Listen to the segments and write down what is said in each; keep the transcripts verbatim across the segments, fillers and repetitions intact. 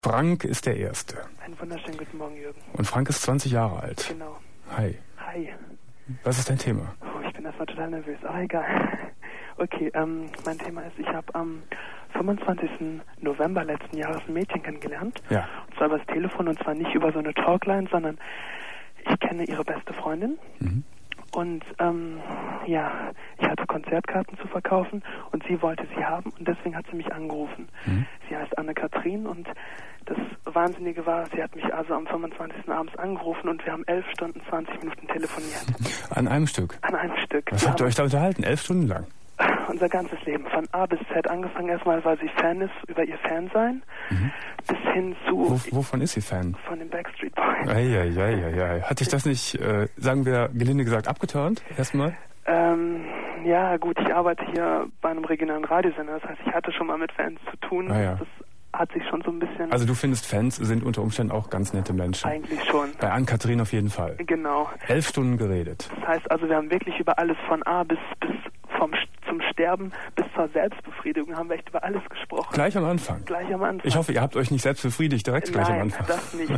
Frank ist der Erste. Einen wunderschönen guten Morgen, Jürgen. Und Frank ist zwanzig Jahre alt. Genau. Hi. Hi. Was ist dein Thema? Oh, ich bin erstmal total nervös, aber egal. Okay, ähm, mein Thema ist, ich habe am fünfundzwanzigsten November letzten Jahres ein Mädchen kennengelernt. Ja. Und zwar über das Telefon, und zwar nicht über so eine Talkline, sondern ich kenne ihre beste Freundin. Mhm. Und ähm, ja, ich hatte Konzertkarten zu verkaufen und sie wollte sie haben und deswegen hat sie mich angerufen. Mhm. Sie heißt Anne-Kathrin und das Wahnsinnige war, sie hat mich also am fünfundzwanzigsten abends angerufen und wir haben elf Stunden, zwanzig Minuten telefoniert. An einem Stück? An einem Stück. Was habt ihr euch da unterhalten? Elf Stunden lang? Unser ganzes Leben, von A bis Z, angefangen erstmal, weil sie Fan ist, über ihr Fansein, mhm. bis hin zu... Wo, wovon ist sie Fan? Von den Backstreet Boys. Eieieiei. Hat dich das nicht, äh, sagen wir, gelinde gesagt, abgeturnt, erstmal? Ähm, ja, gut, ich arbeite hier bei einem regionalen Radiosender, das heißt, ich hatte schon mal mit Fans zu tun. Ah, ja. Das hat sich schon so ein bisschen... Also du findest, Fans sind unter Umständen auch ganz nette Menschen? Eigentlich schon. Bei Anne-Kathrin auf jeden Fall? Genau. Elf Stunden geredet? Das heißt also, wir haben wirklich über alles von A bis, bis vom zum Sterben bis zur Selbstbefriedigung haben wir echt über alles gesprochen. Gleich am Anfang? Gleich am Anfang. Ich hoffe, ihr habt euch nicht selbst befriedigt, direkt gleich Nein, am Anfang. das nicht.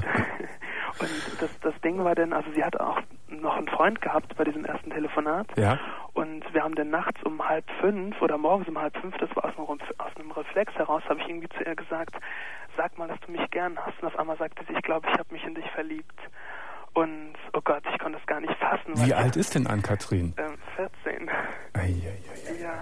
Und das, das Ding war dann, also sie hat auch noch einen Freund gehabt bei diesem ersten Telefonat. Ja. Und wir haben dann nachts um halb fünf oder morgens um halb fünf, das war aus einem, aus einem Reflex heraus, habe ich irgendwie zu ihr gesagt, sag mal, dass du mich gern hast. Und auf einmal sagte sie, ich glaube, ich habe mich in dich verliebt. Und, oh Gott, ich konnte es gar nicht fassen. Wie alt ist denn Anne-Kathrin? Ähm, vierzehn. Eieiei. Ja.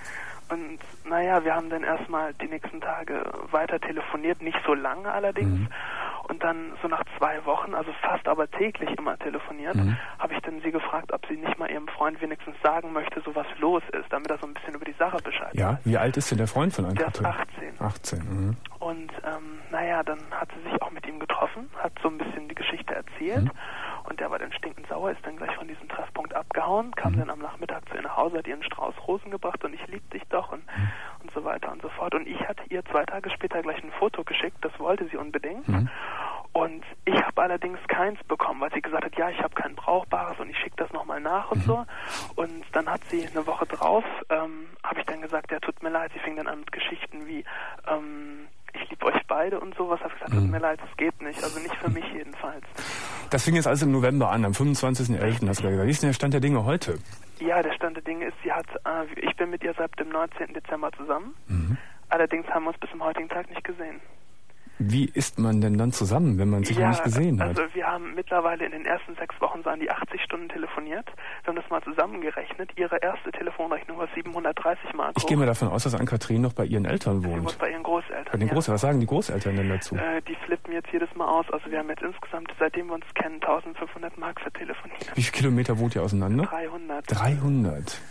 Und, naja, wir haben dann erstmal die nächsten Tage weiter telefoniert, nicht so lange allerdings. Mhm. Und dann so nach zwei Wochen, also fast aber täglich immer telefoniert, mhm. habe ich dann sie gefragt, ob sie nicht mal ihrem Freund wenigstens sagen möchte, so was los ist, damit er so ein bisschen über die Sache Bescheid weiß. Ja, wie alt ist denn der Freund von Anne-Kathrin? Der ist achtzehn. achtzehn, mhm. Und, ähm, naja, dann hat sie sich auch mit ihm getroffen, hat so ein bisschen die Geschichte erzählt. Mhm. Und der war dann stinkend sauer, ist dann gleich von diesem Treffpunkt abgehauen, kam mhm. dann am Nachmittag zu ihr nach Hause, hat ihr einen Strauß Rosen gebracht und ich lieb dich doch und, mhm. und so weiter und so fort. Und ich hatte ihr zwei Tage später gleich ein Foto geschickt, das wollte sie unbedingt. Mhm. Und ich habe allerdings keins bekommen, weil sie gesagt hat, ja, ich habe kein Brauchbares und ich schicke das nochmal nach und mhm. so. Und dann hat sie eine Woche drauf, ähm, habe ich dann gesagt, ja, tut mir leid, sie fing dann an mit Geschichten wie, ähm, ich liebe euch beide und sowas. Habe ich gesagt, tut mir leid, das geht nicht. Also nicht für mich jedenfalls. Das fing jetzt also im November an, am fünfundzwanzigsten elften hast du gesagt. Wie ist denn der Stand der Dinge heute? Ja, der Stand der Dinge ist, sie hat, äh, ich bin mit ihr seit dem neunzehnten Dezember zusammen. Mhm. Allerdings haben wir uns bis zum heutigen Tag nicht gesehen. Wie ist man denn dann zusammen, wenn man sich ja, noch nicht gesehen hat? Also wir haben mittlerweile in den ersten sechs Wochen so an die achtzig Stunden telefoniert. Wir haben das mal zusammengerechnet. Ihre erste Telefonrechnung war siebenhundertdreißig Mark. Ich gehe mal davon aus, dass Anne-Kathrin noch bei ihren Eltern wohnt. Sie wohnt bei ihren Großeltern. Bei den Großeltern. Ja. Was sagen die Großeltern denn dazu? Äh, die flippen jetzt jedes Mal aus. Also wir haben jetzt insgesamt, seitdem wir uns kennen, eintausendfünfhundert Mark für telefoniert. Wie viele Kilometer wohnt ihr auseinander? dreihundert. dreihundert.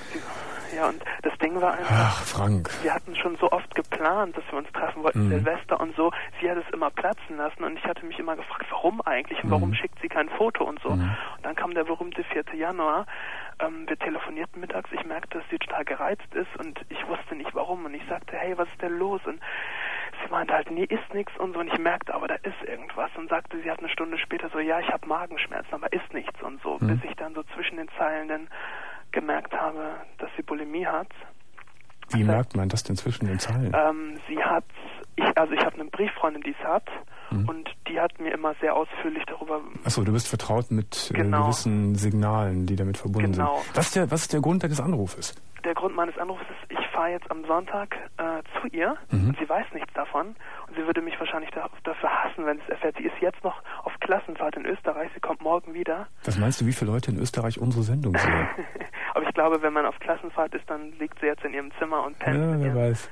Ja, und das Ding war einfach... Ach, Frank. Wir hatten schon so oft geplant, dass wir uns treffen wollten, mhm. Silvester und so. Sie hat es immer platzen lassen und ich hatte mich immer gefragt, warum eigentlich? Und warum mhm. schickt sie kein Foto und so? Mhm. Und dann kam der berühmte vierte Januar. Ähm, wir telefonierten mittags. Ich merkte, dass sie total gereizt ist und ich wusste nicht, warum. Und ich sagte, hey, was ist denn los? Und sie meinte halt, nee, ist nichts und so. Und ich merkte, aber da ist irgendwas. Und sagte, sie hat eine Stunde später so, ja, ich habe Magenschmerzen, aber ist nichts und so. Mhm. Bis ich dann so zwischen den Zeilen dann gemerkt habe, dass sie Bulimie hat. Wie also, merkt man das denn zwischen den Zeilen? Ähm, sie hat, ich, also ich habe eine Brieffreundin, die es hat, mhm. und die hat mir immer sehr ausführlich darüber... Achso, du bist vertraut mit genau. äh, gewissen Signalen, die damit verbunden genau. sind. Was ist, der, was ist der Grund deines Anrufes? Der Grund meines Anrufs ist, ich fahre jetzt am Sonntag äh, zu ihr mhm. und sie weiß nichts davon und sie würde mich wahrscheinlich da, dafür hassen, wenn sie es erfährt. Sie ist jetzt noch auf Klassenfahrt in Österreich, sie kommt morgen wieder. Was meinst du, wie viele Leute in Österreich unsere Sendung sehen? Aber ich glaube, wenn man auf Klassenfahrt ist, dann liegt sie jetzt in ihrem Zimmer und pennt. Ja, wer weiß.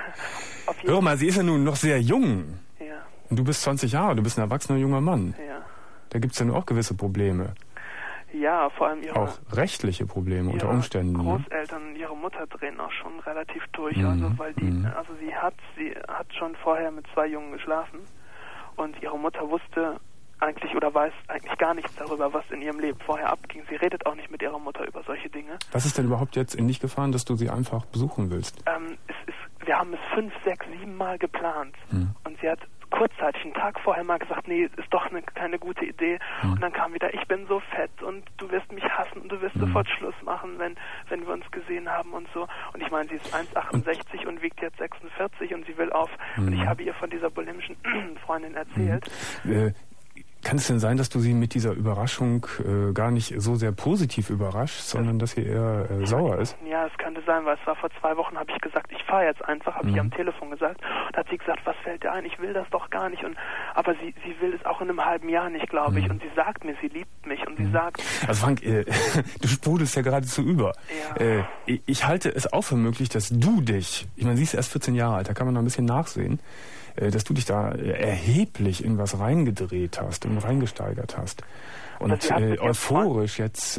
Hör mal, sie ist ja nun noch sehr jung. Ja. Und du bist zwanzig Jahre, du bist ein erwachsener junger Mann. Ja. Da gibt es ja nun auch gewisse Probleme. Ja, vor allem ihre... Auch rechtliche Probleme unter Umständen. Großeltern, ne? ihre Mutter drehen auch schon relativ durch. Mhm. Also, weil die, mhm. also sie hat, sie hat schon vorher mit zwei Jungen geschlafen und ihre Mutter wusste eigentlich oder weiß eigentlich gar nichts darüber, was in ihrem Leben vorher abging. Sie redet auch nicht mit ihrer Mutter über solche Dinge. Was ist denn überhaupt jetzt in dich gefahren, dass du sie einfach besuchen willst? Ähm, es ist, wir haben es fünf, sechs, sieben Mal geplant. Hm. Und sie hat kurzzeitig, einen Tag vorher mal gesagt, nee, ist doch eine, keine gute Idee. Mhm. Und dann kam wieder, ich bin so fett und du wirst mich hassen und du wirst mhm. sofort Schluss machen, wenn, wenn wir uns gesehen haben und so. Und ich meine, sie ist eins Komma achtundsechzig und, und wiegt jetzt sechsundvierzig und sie will auf. Mhm. Und ich habe ihr von dieser bulimischen Freundin erzählt. Mhm. Äh, Kann es denn sein, dass du sie mit dieser Überraschung äh, gar nicht so sehr positiv überrascht, sondern dass sie eher äh, sauer ist? Ja, es könnte sein, weil es war vor zwei Wochen, habe ich gesagt, ich fahre jetzt einfach, habe mhm. ich am Telefon gesagt. Und hat sie gesagt, was fällt dir ein? Ich will das doch gar nicht. Und aber sie, sie will es auch in einem halben Jahr nicht, glaube mhm. ich. Und sie sagt mir, sie liebt mich. Und mhm. sie sagt... Also Frank, äh, du sprudelst ja geradezu über. Ja. Äh, ich, ich halte es auch für möglich, dass du dich, ich meine, sie ist erst vierzehn Jahre alt, da kann man noch ein bisschen nachsehen, dass du dich da erheblich in was reingedreht hast und reingesteigert hast. Und äh, euphorisch jetzt äh,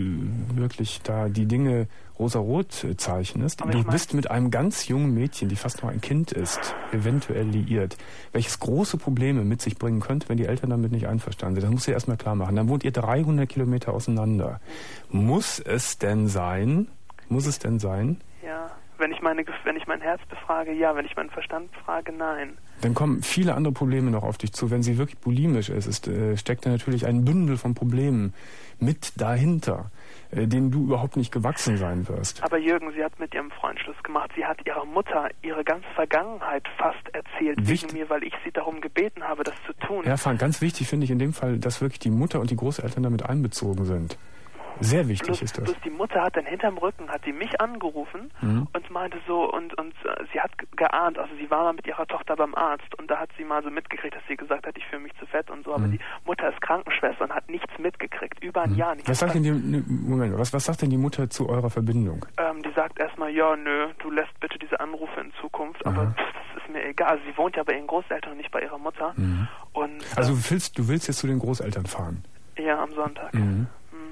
wirklich da die Dinge rosarot äh, zeichnest. Du mein, bist mit einem ganz jungen Mädchen, die fast noch ein Kind ist, eventuell liiert, welches große Probleme mit sich bringen könnte, wenn die Eltern damit nicht einverstanden sind. Das musst du dir erstmal klar machen. Dann wohnt ihr dreihundert Kilometer auseinander. Muss es denn sein? Muss es denn sein? Ja. Wenn ich, meine, wenn ich mein Herz befrage, ja. Wenn ich meinen Verstand befrage, nein. Dann kommen viele andere Probleme noch auf dich zu. Wenn sie wirklich bulimisch ist, ist äh, steckt da natürlich ein Bündel von Problemen mit dahinter, äh, denen du überhaupt nicht gewachsen sein wirst. Aber Jürgen, sie hat mit ihrem Freund Schluss gemacht. Sie hat ihrer Mutter ihre ganze Vergangenheit fast erzählt Wicht- wegen mir, weil ich sie darum gebeten habe, das zu tun. Ja, Frank, ganz wichtig finde ich in dem Fall, dass wirklich die Mutter und die Großeltern damit einbezogen sind. Sehr wichtig bloß, ist das. Bloß die Mutter hat dann hinterm Rücken, hat sie mich angerufen mhm. und meinte so, und, und äh, sie hat geahnt, also sie war mal mit ihrer Tochter beim Arzt und da hat sie mal so mitgekriegt, dass sie gesagt hat, ich fühle mich zu fett und so, aber mhm. die Mutter ist Krankenschwester und hat nichts mitgekriegt, über ein mhm. Jahr nicht. Was sagt, denn die, Moment, was, was sagt denn die Mutter zu eurer Verbindung? Ähm, die sagt erstmal, ja, nö, du lässt bitte diese Anrufe in Zukunft, aber pff, das ist mir egal. Also sie wohnt ja bei ihren Großeltern und nicht bei ihrer Mutter. Mhm. Und, also äh, du willst, du willst jetzt zu den Großeltern fahren? Ja, am Sonntag. Mhm.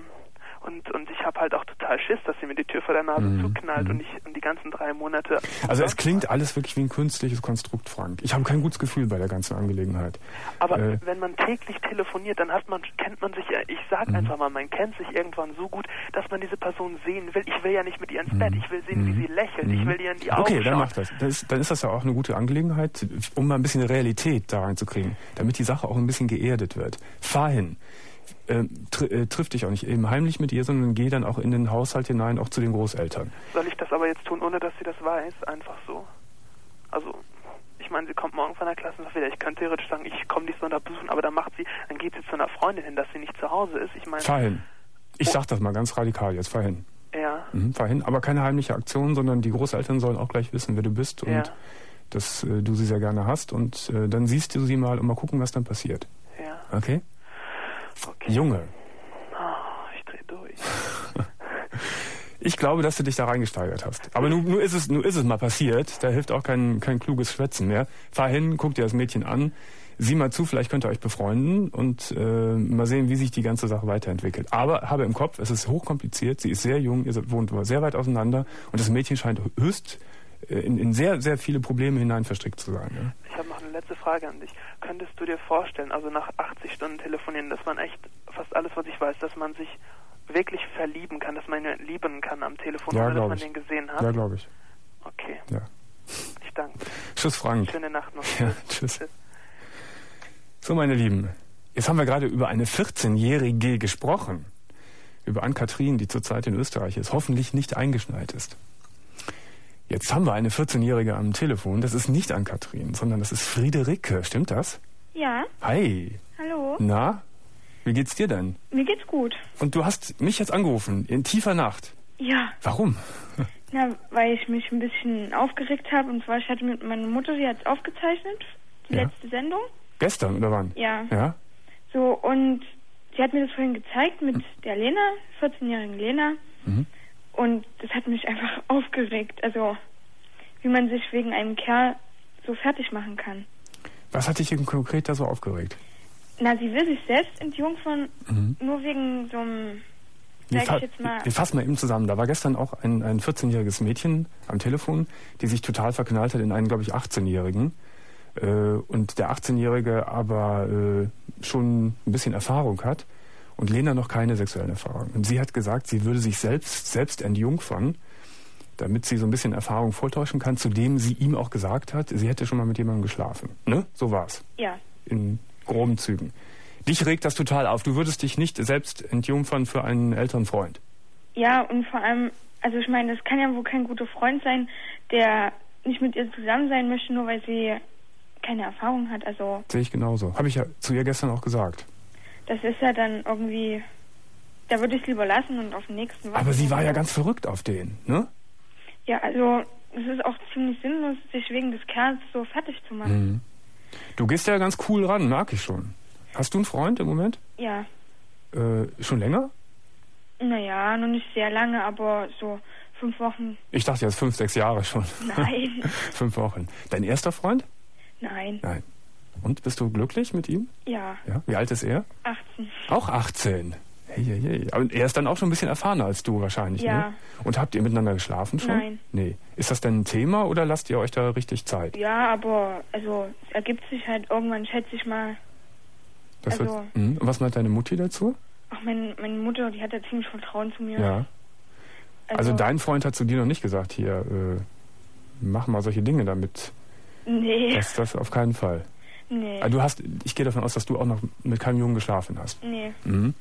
Und, und ich habe halt auch total Schiss, dass sie mir die Tür vor der Nase mm, zuknallt mm. und ich und die ganzen drei Monate... Also es klingt alles wirklich wie ein künstliches Konstrukt, Frank. Ich habe kein gutes Gefühl bei der ganzen Angelegenheit. Aber äh, wenn man täglich telefoniert, dann hat man, kennt man sich, ich sag mm. einfach mal, man kennt sich irgendwann so gut, dass man diese Person sehen will. Ich will ja nicht mit ihr ins Bett, ich will sehen, mm. wie sie lächelt, mm. ich will ihr in die Augen Okay, schauen. dann mach das. das ist, dann ist das ja auch eine gute Angelegenheit, um mal ein bisschen Realität da reinzukriegen, damit die Sache auch ein bisschen geerdet wird. Fahr hin. Äh, tr äh, triff dich auch nicht eben heimlich mit ihr, sondern geh dann auch in den Haushalt hinein, auch zu den Großeltern. Soll ich das aber jetzt tun, ohne dass sie das weiß? Einfach so? Also, ich meine, sie kommt morgen von der Klasse noch wieder. Ich könnte theoretisch sagen, ich komme dich Sonntag besuchen, aber dann macht sie, dann geht sie zu einer Freundin hin, dass sie nicht zu Hause ist. Ich meine... Fahr hin. Ich oh. sag das mal ganz radikal jetzt, fahr hin. Ja. Mhm, fahr hin, aber keine heimliche Aktion, sondern die Großeltern sollen auch gleich wissen, wer du bist und ja. dass äh, du sie sehr gerne hast und äh, dann siehst du sie mal und mal gucken, was dann passiert. Ja. Okay? Okay. Junge. Oh, ich dreh durch. Ich glaube, dass du dich da reingesteigert hast. Aber nun, nun, ist es, nun ist es mal passiert. Da hilft auch kein, kein kluges Schwätzen mehr. Fahr hin, guck dir das Mädchen an. Sieh mal zu, vielleicht könnt ihr euch befreunden und äh, mal sehen, wie sich die ganze Sache weiterentwickelt. Aber habe im Kopf, es ist hochkompliziert. Sie ist sehr jung, ihr wohnt sehr weit auseinander. Und das Mädchen scheint höchst in, in sehr, sehr viele Probleme hinein verstrickt zu sein. Ja? Ich habe noch eine letzte Frage an dich. Könntest du dir vorstellen, also nach achtzig Stunden telefonieren, dass man echt fast alles, was ich weiß, dass man sich wirklich verlieben kann, dass man ihn lieben kann am Telefon, ja, ohne dass man ich. den gesehen hat? Ja, glaube ich. Okay. Ja. Ich danke. Tschüss, Frank. Schöne Nacht noch. Ja, tschüss. tschüss. So, meine Lieben, jetzt haben wir gerade über eine vierzehnjährige gesprochen. Über Ann-Kathrin, die zurzeit in Österreich ist, hoffentlich nicht eingeschneit ist. Jetzt haben wir eine vierzehnjährige am Telefon. Das ist nicht Ann-Kathrin, sondern das ist Friederike. Stimmt das? Ja. Hi. Hallo. Na, wie geht's dir denn? Mir geht's gut. Und du hast mich jetzt angerufen, in tiefer Nacht. Ja. Warum? Na, weil ich mich ein bisschen aufgeregt habe. Und zwar, ich hatte mit meiner Mutter, die hat es aufgezeichnet, die ja. letzte Sendung. Gestern oder wann? Ja. Ja. So, und sie hat mir das vorhin gezeigt mit hm. der Lena, vierzehnjährigen Lena. Mhm. Und das hat mich einfach aufgeregt. Also, wie man sich wegen einem Kerl so fertig machen kann. Was hat dich denn konkret da so aufgeregt? Na, sie will sich selbst entjungfern, mhm. nur wegen so einem, sag ich jetzt mal... Wir fassen mal eben zusammen. Da war gestern auch ein, ein vierzehnjähriges Mädchen am Telefon, die sich total verknallt hat in einen, glaube ich, achtzehnjährigen. Äh, und der achtzehnjährige aber äh, schon ein bisschen Erfahrung hat. Und Lena noch keine sexuellen Erfahrungen. Und sie hat gesagt, sie würde sich selbst, selbst entjungfern, damit sie so ein bisschen Erfahrung vortäuschen kann, zu dem sie ihm auch gesagt hat, sie hätte schon mal mit jemandem geschlafen. Ne? So war's. Ja. In groben Zügen. Dich regt das total auf. Du würdest dich nicht selbst entjungfern für einen älteren Freund. Ja, und vor allem, also ich meine, das kann ja wohl kein guter Freund sein, der nicht mit ihr zusammen sein möchte, nur weil sie keine Erfahrung hat. Also sehe ich genauso. Habe ich ja zu ihr gestern auch gesagt. Das ist ja dann irgendwie, da würde ich es lieber lassen und auf den nächsten warten. Aber sie war ja ganz verrückt auf den, ne? Ja, also es ist auch ziemlich sinnlos, sich wegen des Kerls so fertig zu machen. Mhm. Du gehst ja ganz cool ran, merke ich schon. Hast du einen Freund im Moment? Ja. Äh, schon länger? Naja, noch nicht sehr lange, aber so fünf Wochen. Ich dachte jetzt fünf, sechs Jahre schon. Nein. Fünf Wochen. Dein erster Freund? Nein. Nein. Und, bist du glücklich mit ihm? Ja. Ja. Wie alt ist er? achtzehn. Auch achtzehn? Hey, hey, hey. Aber er ist dann auch schon ein bisschen erfahrener als du wahrscheinlich, ja. ne? Und habt ihr miteinander geschlafen schon? Nein. Nee. Ist das denn ein Thema oder lasst ihr euch da richtig Zeit? Ja, aber also es ergibt sich halt irgendwann, schätze ich mal. Das also, wird, und was meint deine Mutti dazu? Ach, mein, meine Mutter, die hat ja ziemlich Vertrauen zu mir. Ja. Also, also dein Freund hat zu dir noch nicht gesagt, hier, äh, mach mal solche Dinge damit. Nee. Das, das auf keinen Fall. Nee. Also du hast, ich gehe davon aus, dass du auch noch mit keinem Jungen geschlafen hast. Nee. Mhm.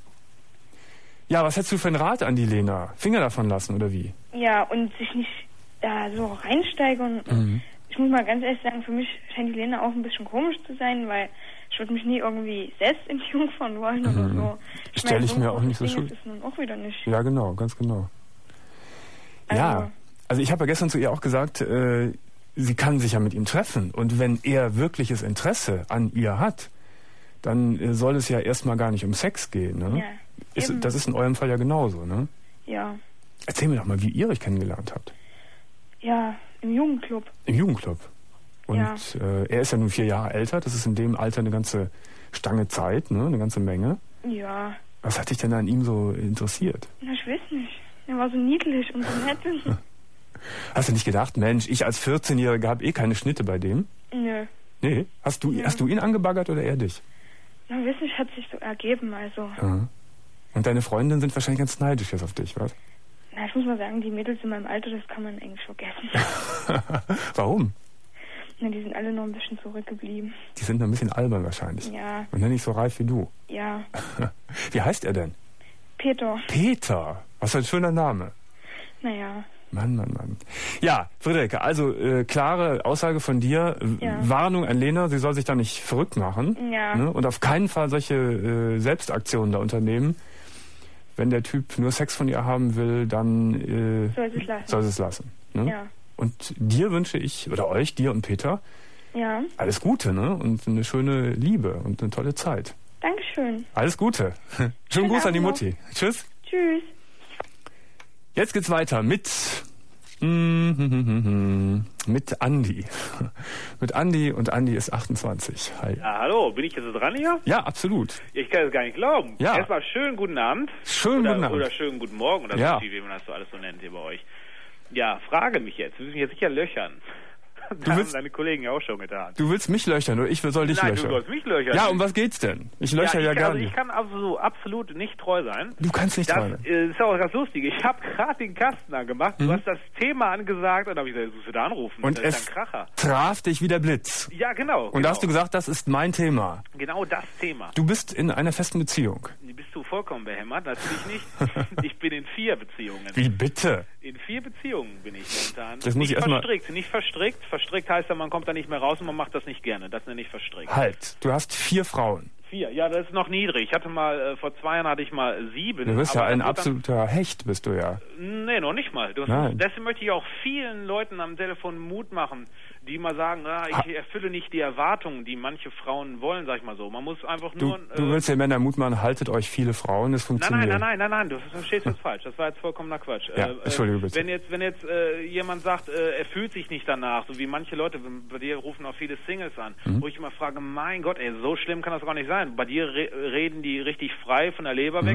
Ja, was hättest du für einen Rat an die Lena? Finger davon lassen, oder wie? Ja, und sich nicht da so reinsteigern. Mhm. Ich muss mal ganz ehrlich sagen, für mich scheint die Lena auch ein bisschen komisch zu sein, weil ich würde mich nie irgendwie selbst entjungfern wollen oder mhm. so. Ich Stelle ich mir auch nicht so schön. schuld. Das ist nun auch wieder nicht. Ja, genau, ganz genau. Also, ja, also ich habe ja gestern zu ihr auch gesagt, äh, sie kann sich ja mit ihm treffen. Und wenn er wirkliches Interesse an ihr hat, dann äh, soll es ja erstmal gar nicht um Sex gehen. Ne? Ja, ist, das ist in eurem Fall ja genauso, ne? Ja. Erzähl mir doch mal, wie ihr euch kennengelernt habt. Ja, im Jugendclub. Im Jugendclub. Und ja. äh, er ist ja nun vier Jahre älter. Das ist in dem Alter eine ganze Stange Zeit, ne? Eine ganze Menge. Ja. Was hat dich denn an ihm so interessiert? Na, ich weiß nicht. Er war so niedlich und so nett. Hast du nicht gedacht, Mensch, ich als vierzehnjährige habe eh keine Schnitte bei dem? Nö. Nee? Hast du, Nö. hast du ihn angebaggert oder er dich? Na, weiß nicht, hat sich so ergeben, also. Ja. Und deine Freundinnen sind wahrscheinlich ganz neidisch jetzt auf dich, was? Na, ich muss mal sagen, die Mädels in meinem Alter, das kann man eigentlich vergessen. Warum? Na, die sind alle noch ein bisschen zurückgeblieben. Die sind noch ein bisschen albern wahrscheinlich. Ja. Und dann nicht so reif wie du. Ja. Wie heißt er denn? Peter. Peter. Was für ein schöner Name. Naja. Mann, Mann, Mann. Ja, Friederike, also äh, klare Aussage von dir. Ja. Warnung an Lena, sie soll sich da nicht verrückt machen. Ja. Ne? Und auf keinen Fall solche äh, Selbstaktionen da unternehmen. Wenn der Typ nur Sex von ihr haben will, dann äh, soll sie es lassen. Soll sie es lassen, ne? Ja. Und dir wünsche ich, oder euch, dir und Peter, ja. alles Gute, ne? Und eine schöne Liebe und eine tolle Zeit. Dankeschön. Alles Gute. Schönen Gruß an die Mutti. Tschüss. Tschüss. Jetzt geht's weiter mit mit Andi. Mit Andi, und Andi ist achtundzwanzig. Hi. Ja, hallo, bin ich jetzt dran hier? Ja, absolut. Ich kann es gar nicht glauben. Ja. Erstmal schönen guten Abend. Schönen oder, guten Abend. Oder schönen guten Morgen, oder ja. so, wie man das so alles so nennt hier bei euch. Ja, frage mich jetzt. Du willst mich jetzt sicher löchern. Das Du haben willst, deine Kollegen ja auch schon getan. du willst mich löchern, oder ich soll dich Nein, löchern? du sollst mich löchern. Ja, um was geht's denn? Ich löcher ja, ja, ich, gar also nicht. ich kann absolut, absolut nicht treu sein. Du kannst nicht das treu sein. Das ist auch ganz lustig. Ich habe gerade den Kasten angemacht, Mhm. du hast das Thema angesagt und dann habe ich gesagt, suchst du da anrufen? Und das es ist ein Kracher. traf dich wie der Blitz. Ja, genau. Und genau. da hast du gesagt, das ist mein Thema. Genau das Thema. Du bist in einer festen Beziehung. Bist du vollkommen behämmert? Natürlich nicht. Ich bin in vier Beziehungen. Wie bitte? In vier Beziehungen bin ich momentan. Das muss nicht ich erst mal- verstrickt, nicht verstrickt. Verstrickt heißt ja, man kommt da nicht mehr raus und man macht das nicht gerne. Das nenne ich verstrickt. Halt, du hast vier Frauen. Vier, ja, das ist noch niedrig. Ich hatte mal, äh, vor zwei Jahren hatte ich mal sieben. Du bist ja aber ein das wird absoluter Hecht, bist du ja. Dann, nee, noch nicht mal. Du, Nein. deswegen möchte ich auch vielen Leuten am Telefon Mut machen, die mal sagen, ah, ich Ha- erfülle nicht die Erwartungen, die manche Frauen wollen, sag ich mal so. Man muss einfach Du, nur... du äh, willst den Männern Mut machen, haltet euch viele Frauen, das Nein, funktioniert. nein, nein, nein, nein, nein, du verstehst jetzt falsch. Das war jetzt vollkommener Quatsch. Ja, Äh, Entschuldige bitte. Wenn jetzt, wenn jetzt äh, jemand sagt, äh, er fühlt sich nicht danach, so wie manche Leute, bei dir rufen auch viele Singles an, Mhm. wo ich immer frage, mein Gott, ey, so schlimm kann das gar nicht sein. Bei dir re reden die richtig frei von der Leber Mhm. weg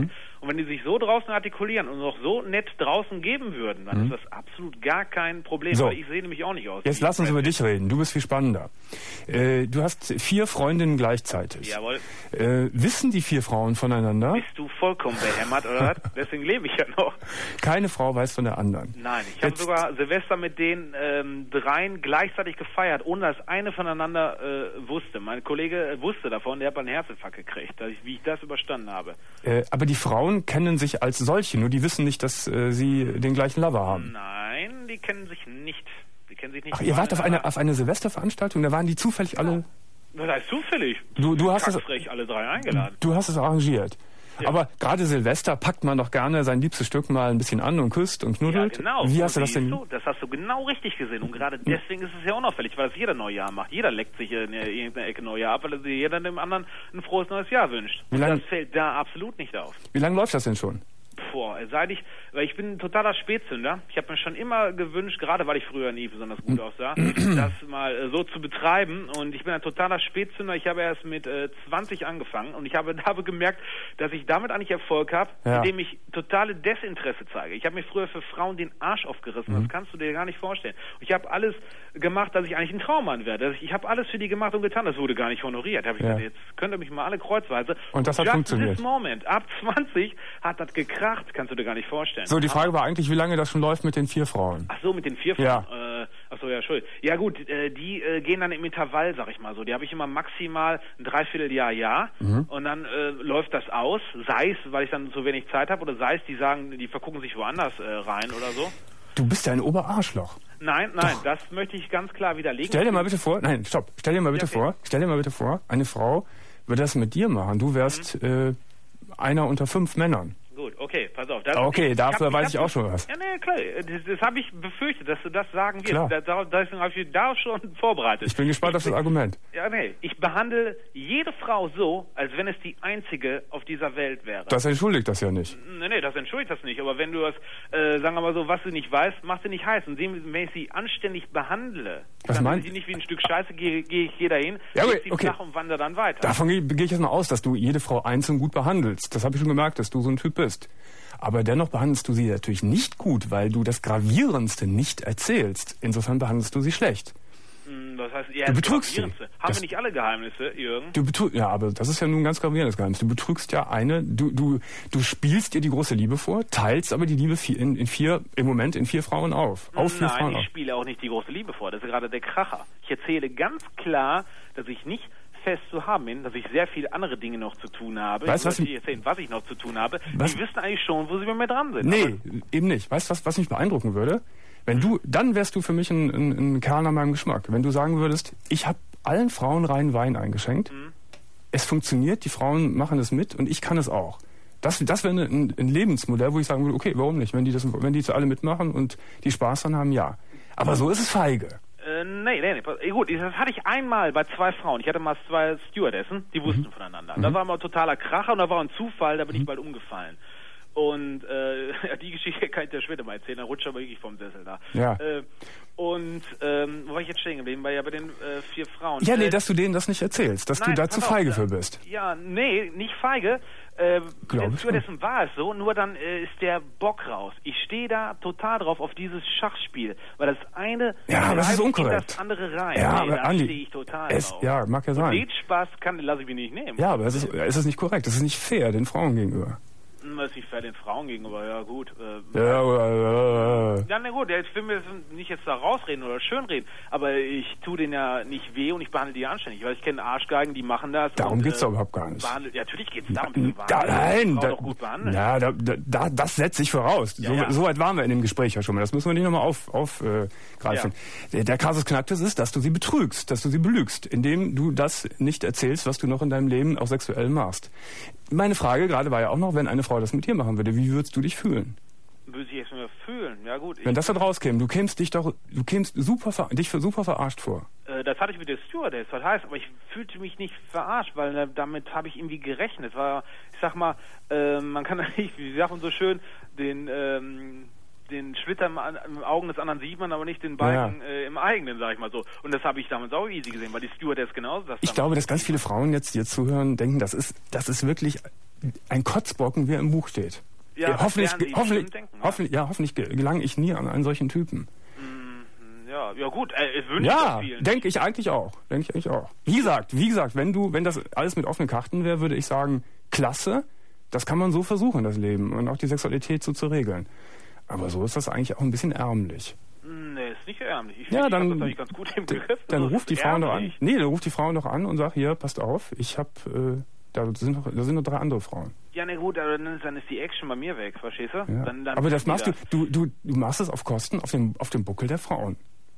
Und wenn die sich so draußen artikulieren und noch so nett draußen geben würden, dann mhm. ist das absolut gar kein Problem. So. Weil ich sehe nämlich auch nicht aus. Jetzt lass uns über dich reden. Du bist viel spannender. Äh, du hast vier Freundinnen gleichzeitig. Jawohl. Äh, wissen die vier Frauen voneinander? Bist du vollkommen behämmert, oder was? Deswegen lebe ich ja noch. Keine Frau weiß von der anderen. Nein, ich habe sogar Silvester mit den ähm, dreien gleichzeitig gefeiert, ohne dass eine voneinander äh, wusste. Mein Kollege äh, wusste davon, der hat einen Herzinfarkt gekriegt, dass ich, wie ich das überstanden habe. Äh, aber die Frauen kennen sich als solche, nur die wissen nicht, dass äh, sie den gleichen Lover haben. Nein, die kennen sich nicht. Die kennen sich nicht. Ach, ihr wart auf eine, auf eine Silvesterveranstaltung, da waren die zufällig genau. alle... Das heißt zufällig. Du, du hast es alle drei eingeladen. Du hast es arrangiert. Ja. Aber gerade Silvester packt man doch gerne sein liebstes Stück mal ein bisschen an und küsst und knuddelt. Ja, genau. Wie so hast du das denn? Du, das hast du genau richtig gesehen. Und gerade deswegen ist es ja unauffällig, weil das jeder Neujahr macht. Jeder leckt sich in irgendeiner Ecke Neujahr ab, weil jeder dem anderen ein frohes neues Jahr wünscht. Wie lang, das fällt da absolut nicht auf. Wie lange läuft das denn schon? Boah, seit ich, weil ich bin ein totaler Spätzünder. Ich habe mir schon immer gewünscht, gerade weil ich früher nie besonders gut aussah, das mal äh, so zu betreiben. Und ich bin ein totaler Spätzünder. Ich habe erst mit äh, zwanzig angefangen und ich habe, habe gemerkt, dass ich damit eigentlich Erfolg habe, ja. indem ich totale Desinteresse zeige. Ich habe mir früher für Frauen den Arsch aufgerissen. Mhm. Das kannst du dir gar nicht vorstellen. Ich habe alles gemacht, dass ich eigentlich ein Traummann werde. Ich, ich habe alles für die gemacht und getan. Das wurde gar nicht honoriert. Da habe ich ja. gesagt, jetzt könnt ihr mich mal alle kreuzweise. Und das hat funktioniert. This moment, ab zwanzig hat das gekracht. Kannst du dir gar nicht vorstellen. So, die Frage war eigentlich, wie lange das schon läuft mit den vier Frauen. Ach so, mit den vier Frauen? Ja. Äh, ach so, ja, Entschuldigung. Ja gut, äh, die äh, gehen dann im Intervall, sag ich mal so. Die habe ich immer maximal ein Dreivierteljahr, Jahr. Mhm. Und dann äh, läuft das aus. Sei es, weil ich dann so wenig Zeit habe, oder sei es, die sagen, die vergucken sich woanders äh, rein oder so. Du bist ja ein Oberarschloch. Nein, nein, Doch. das möchte ich ganz klar widerlegen. Stell dir mal bitte vor, nein, stopp. Stell dir mal bitte ja, okay. vor, stell dir mal bitte vor, eine Frau würde das mit dir machen. Du wärst mhm. äh, einer unter fünf Männern. Gut, okay, pass auf. Das, okay, ich, dafür ich hab, weiß ich, ich auch schon was. Ja, nee, klar. Das, das habe ich befürchtet, dass du das sagen wirst. Klar. Da, da, deswegen habe ich da schon vorbereitet. Ich bin gespannt ich auf das bin, Argument. Ja, nee. Ich behandle jede Frau so, als wenn es die einzige auf dieser Welt wäre. Das entschuldigt das ja nicht. Nee, nee, das entschuldigt das nicht. Aber wenn du das, äh, sagen wir mal so, was du nicht weißt, machst du nicht heiß. Und wenn ich sie anständig behandle, was dann meinst sie nicht wie ein Stück Scheiße, gehe geh ich jeder hin, ja, okay, sie okay. flach und wandere dann weiter. Davon gehe geh ich jetzt mal aus, dass du jede Frau einzeln gut behandelst. Das habe ich schon gemerkt, dass du so ein Typ bist. Aber dennoch behandelst du sie natürlich nicht gut, weil du das Gravierendste nicht erzählst. Insofern behandelst du sie schlecht. Das heißt, ja, du betrügst sie. Haben wir nicht alle Geheimnisse, Jürgen? Du betrügst, ja, aber das ist ja nun ein ganz gravierendes Geheimnis. Du betrügst ja eine, du, du, du spielst dir die große Liebe vor, teilst aber die Liebe in, in vier, im Moment in vier Frauen auf. Auf vier Nein, Frauen ich auf. spiele auch nicht die große Liebe vor. Das ist gerade der Kracher. Ich erzähle ganz klar, dass ich nicht fest zu haben bin, dass ich sehr viele andere Dinge noch zu tun habe. Weißt, ich was, ich erzählen, was ich noch zu tun habe. Was? Die wissen eigentlich schon, wo sie bei mir dran sind. Nee, eben nicht. Weißt du, was, was mich beeindrucken würde? Wenn du, dann wärst du für mich ein, ein, ein Kerl nach meinem Geschmack. Wenn du sagen würdest, ich habe allen Frauen reinen Wein eingeschenkt, mhm. es funktioniert, die Frauen machen es mit und ich kann es auch. Das, das wäre ein, ein Lebensmodell, wo ich sagen würde, okay, warum nicht? Wenn die das, wenn die jetzt alle mitmachen und die Spaß dran haben, ja. Aber so ist es feige. Äh, nee, nee, nee. Gut, das hatte ich einmal bei zwei Frauen. Ich hatte mal zwei Stewardessen, die wussten mhm. voneinander. Mhm. Da war mal totaler Kracher und da war ein Zufall, da bin mhm. ich bald umgefallen. Und äh, die Geschichte kann ich dir später mal erzählen, da rutscht aber wirklich vom Sessel da. Ja. Äh, und ähm, wo war ich jetzt stehen geblieben? Bei, ja, bei den äh, vier Frauen. Ja, nee, äh, dass du denen das nicht erzählst, dass nein, du da zu feige für bist. Ja, nee, nicht feige. Äh, Stattdessen war es so, nur dann äh, ist der Bock raus. Ich stehe da total drauf auf dieses Schachspiel, weil das eine ja, aber das ist unkorrekt. Das andere rein. Ja, nee, aber da Andi, stehe ich total es, drauf. ja, mag ja sein. Und den Spaß kann, lasse ich mir nicht nehmen. Ja, aber es ist, es ist nicht korrekt, es ist nicht fair den Frauen gegenüber. Das ist nicht fair den Frauen gegenüber, ja gut. Äh, ja, ja, ja. ja, na gut, ich will mir das nicht jetzt da rausreden oder schönreden, aber ich tue denen ja nicht weh und ich behandle die anständig, weil ich kenne Arschgeigen, die machen das. Darum und, geht's äh, doch überhaupt gar nicht. Behandelt, ja, natürlich geht's darum, da, nein, da, doch gut behandeln. Ja, da, da, das setzt sich voraus. Ja, so, ja. so weit waren wir in dem Gespräch ja schon mal. Das müssen wir nicht nochmal aufgreifen. Auf, äh, greifen. Ja. Der, der Kasus Knacktus ist, dass du sie betrügst, dass du sie belügst, indem du das nicht erzählst, was du noch in deinem Leben auch sexuell machst. Meine Frage gerade war ja auch noch, wenn eine Frau das mit dir machen würde, wie würdest du dich fühlen? Würde ich erstmal fühlen, ja gut. Wenn das dann rauskäme, du kämst dich doch, du kämst super, dich für super verarscht vor. Äh, das hatte ich mit der Stewardess, was heißt, aber ich fühlte mich nicht verarscht, weil äh, damit habe ich irgendwie gerechnet. War, ich sag mal, äh, man kann nicht, wie sagt man so schön, den, ähm, den Schlitter im, im Augen des anderen sieht man, aber nicht den Balken ja. äh, im eigenen, sag ich mal so. Und das habe ich damals auch easy gesehen, weil die Stewardess genauso das. Ich glaube, dass ganz viele Frauen jetzt hier zuhören, denken, das ist, das ist wirklich ein Kotzbrocken, wie er im Buch steht. Ja, ja, hoffentlich, werden die hoffentlich, denken, ja. hoffentlich, ja, hoffentlich gelange ich nie an einen solchen Typen. Ja, ja gut, äh, es wünscht Ja, vielen. denke ich eigentlich auch. Denke ich eigentlich auch. Wie gesagt, wie gesagt, wenn du, wenn das alles mit offenen Karten wäre, würde ich sagen, klasse, das kann man so versuchen, das Leben und auch die Sexualität so zu regeln. Aber so ist das eigentlich auch ein bisschen ärmlich. Nee, ist nicht ärmlich. Ich ja, finde, dann, ich hab das eigentlich ganz gut im Griff. Dann also, ruft die Frauen doch an. ärmlich. Nee, dann ruft die Frauen doch an und sagt, hier, passt auf, ich hab, äh, da sind noch, da sind noch drei andere Frauen. Ja, na gut, aber dann ist, dann ist die Action bei mir weg, verstehst du? Ja. Dann, dann aber das machst du, das. du, du, du machst es auf Kosten, auf dem, auf dem Buckel der Frauen.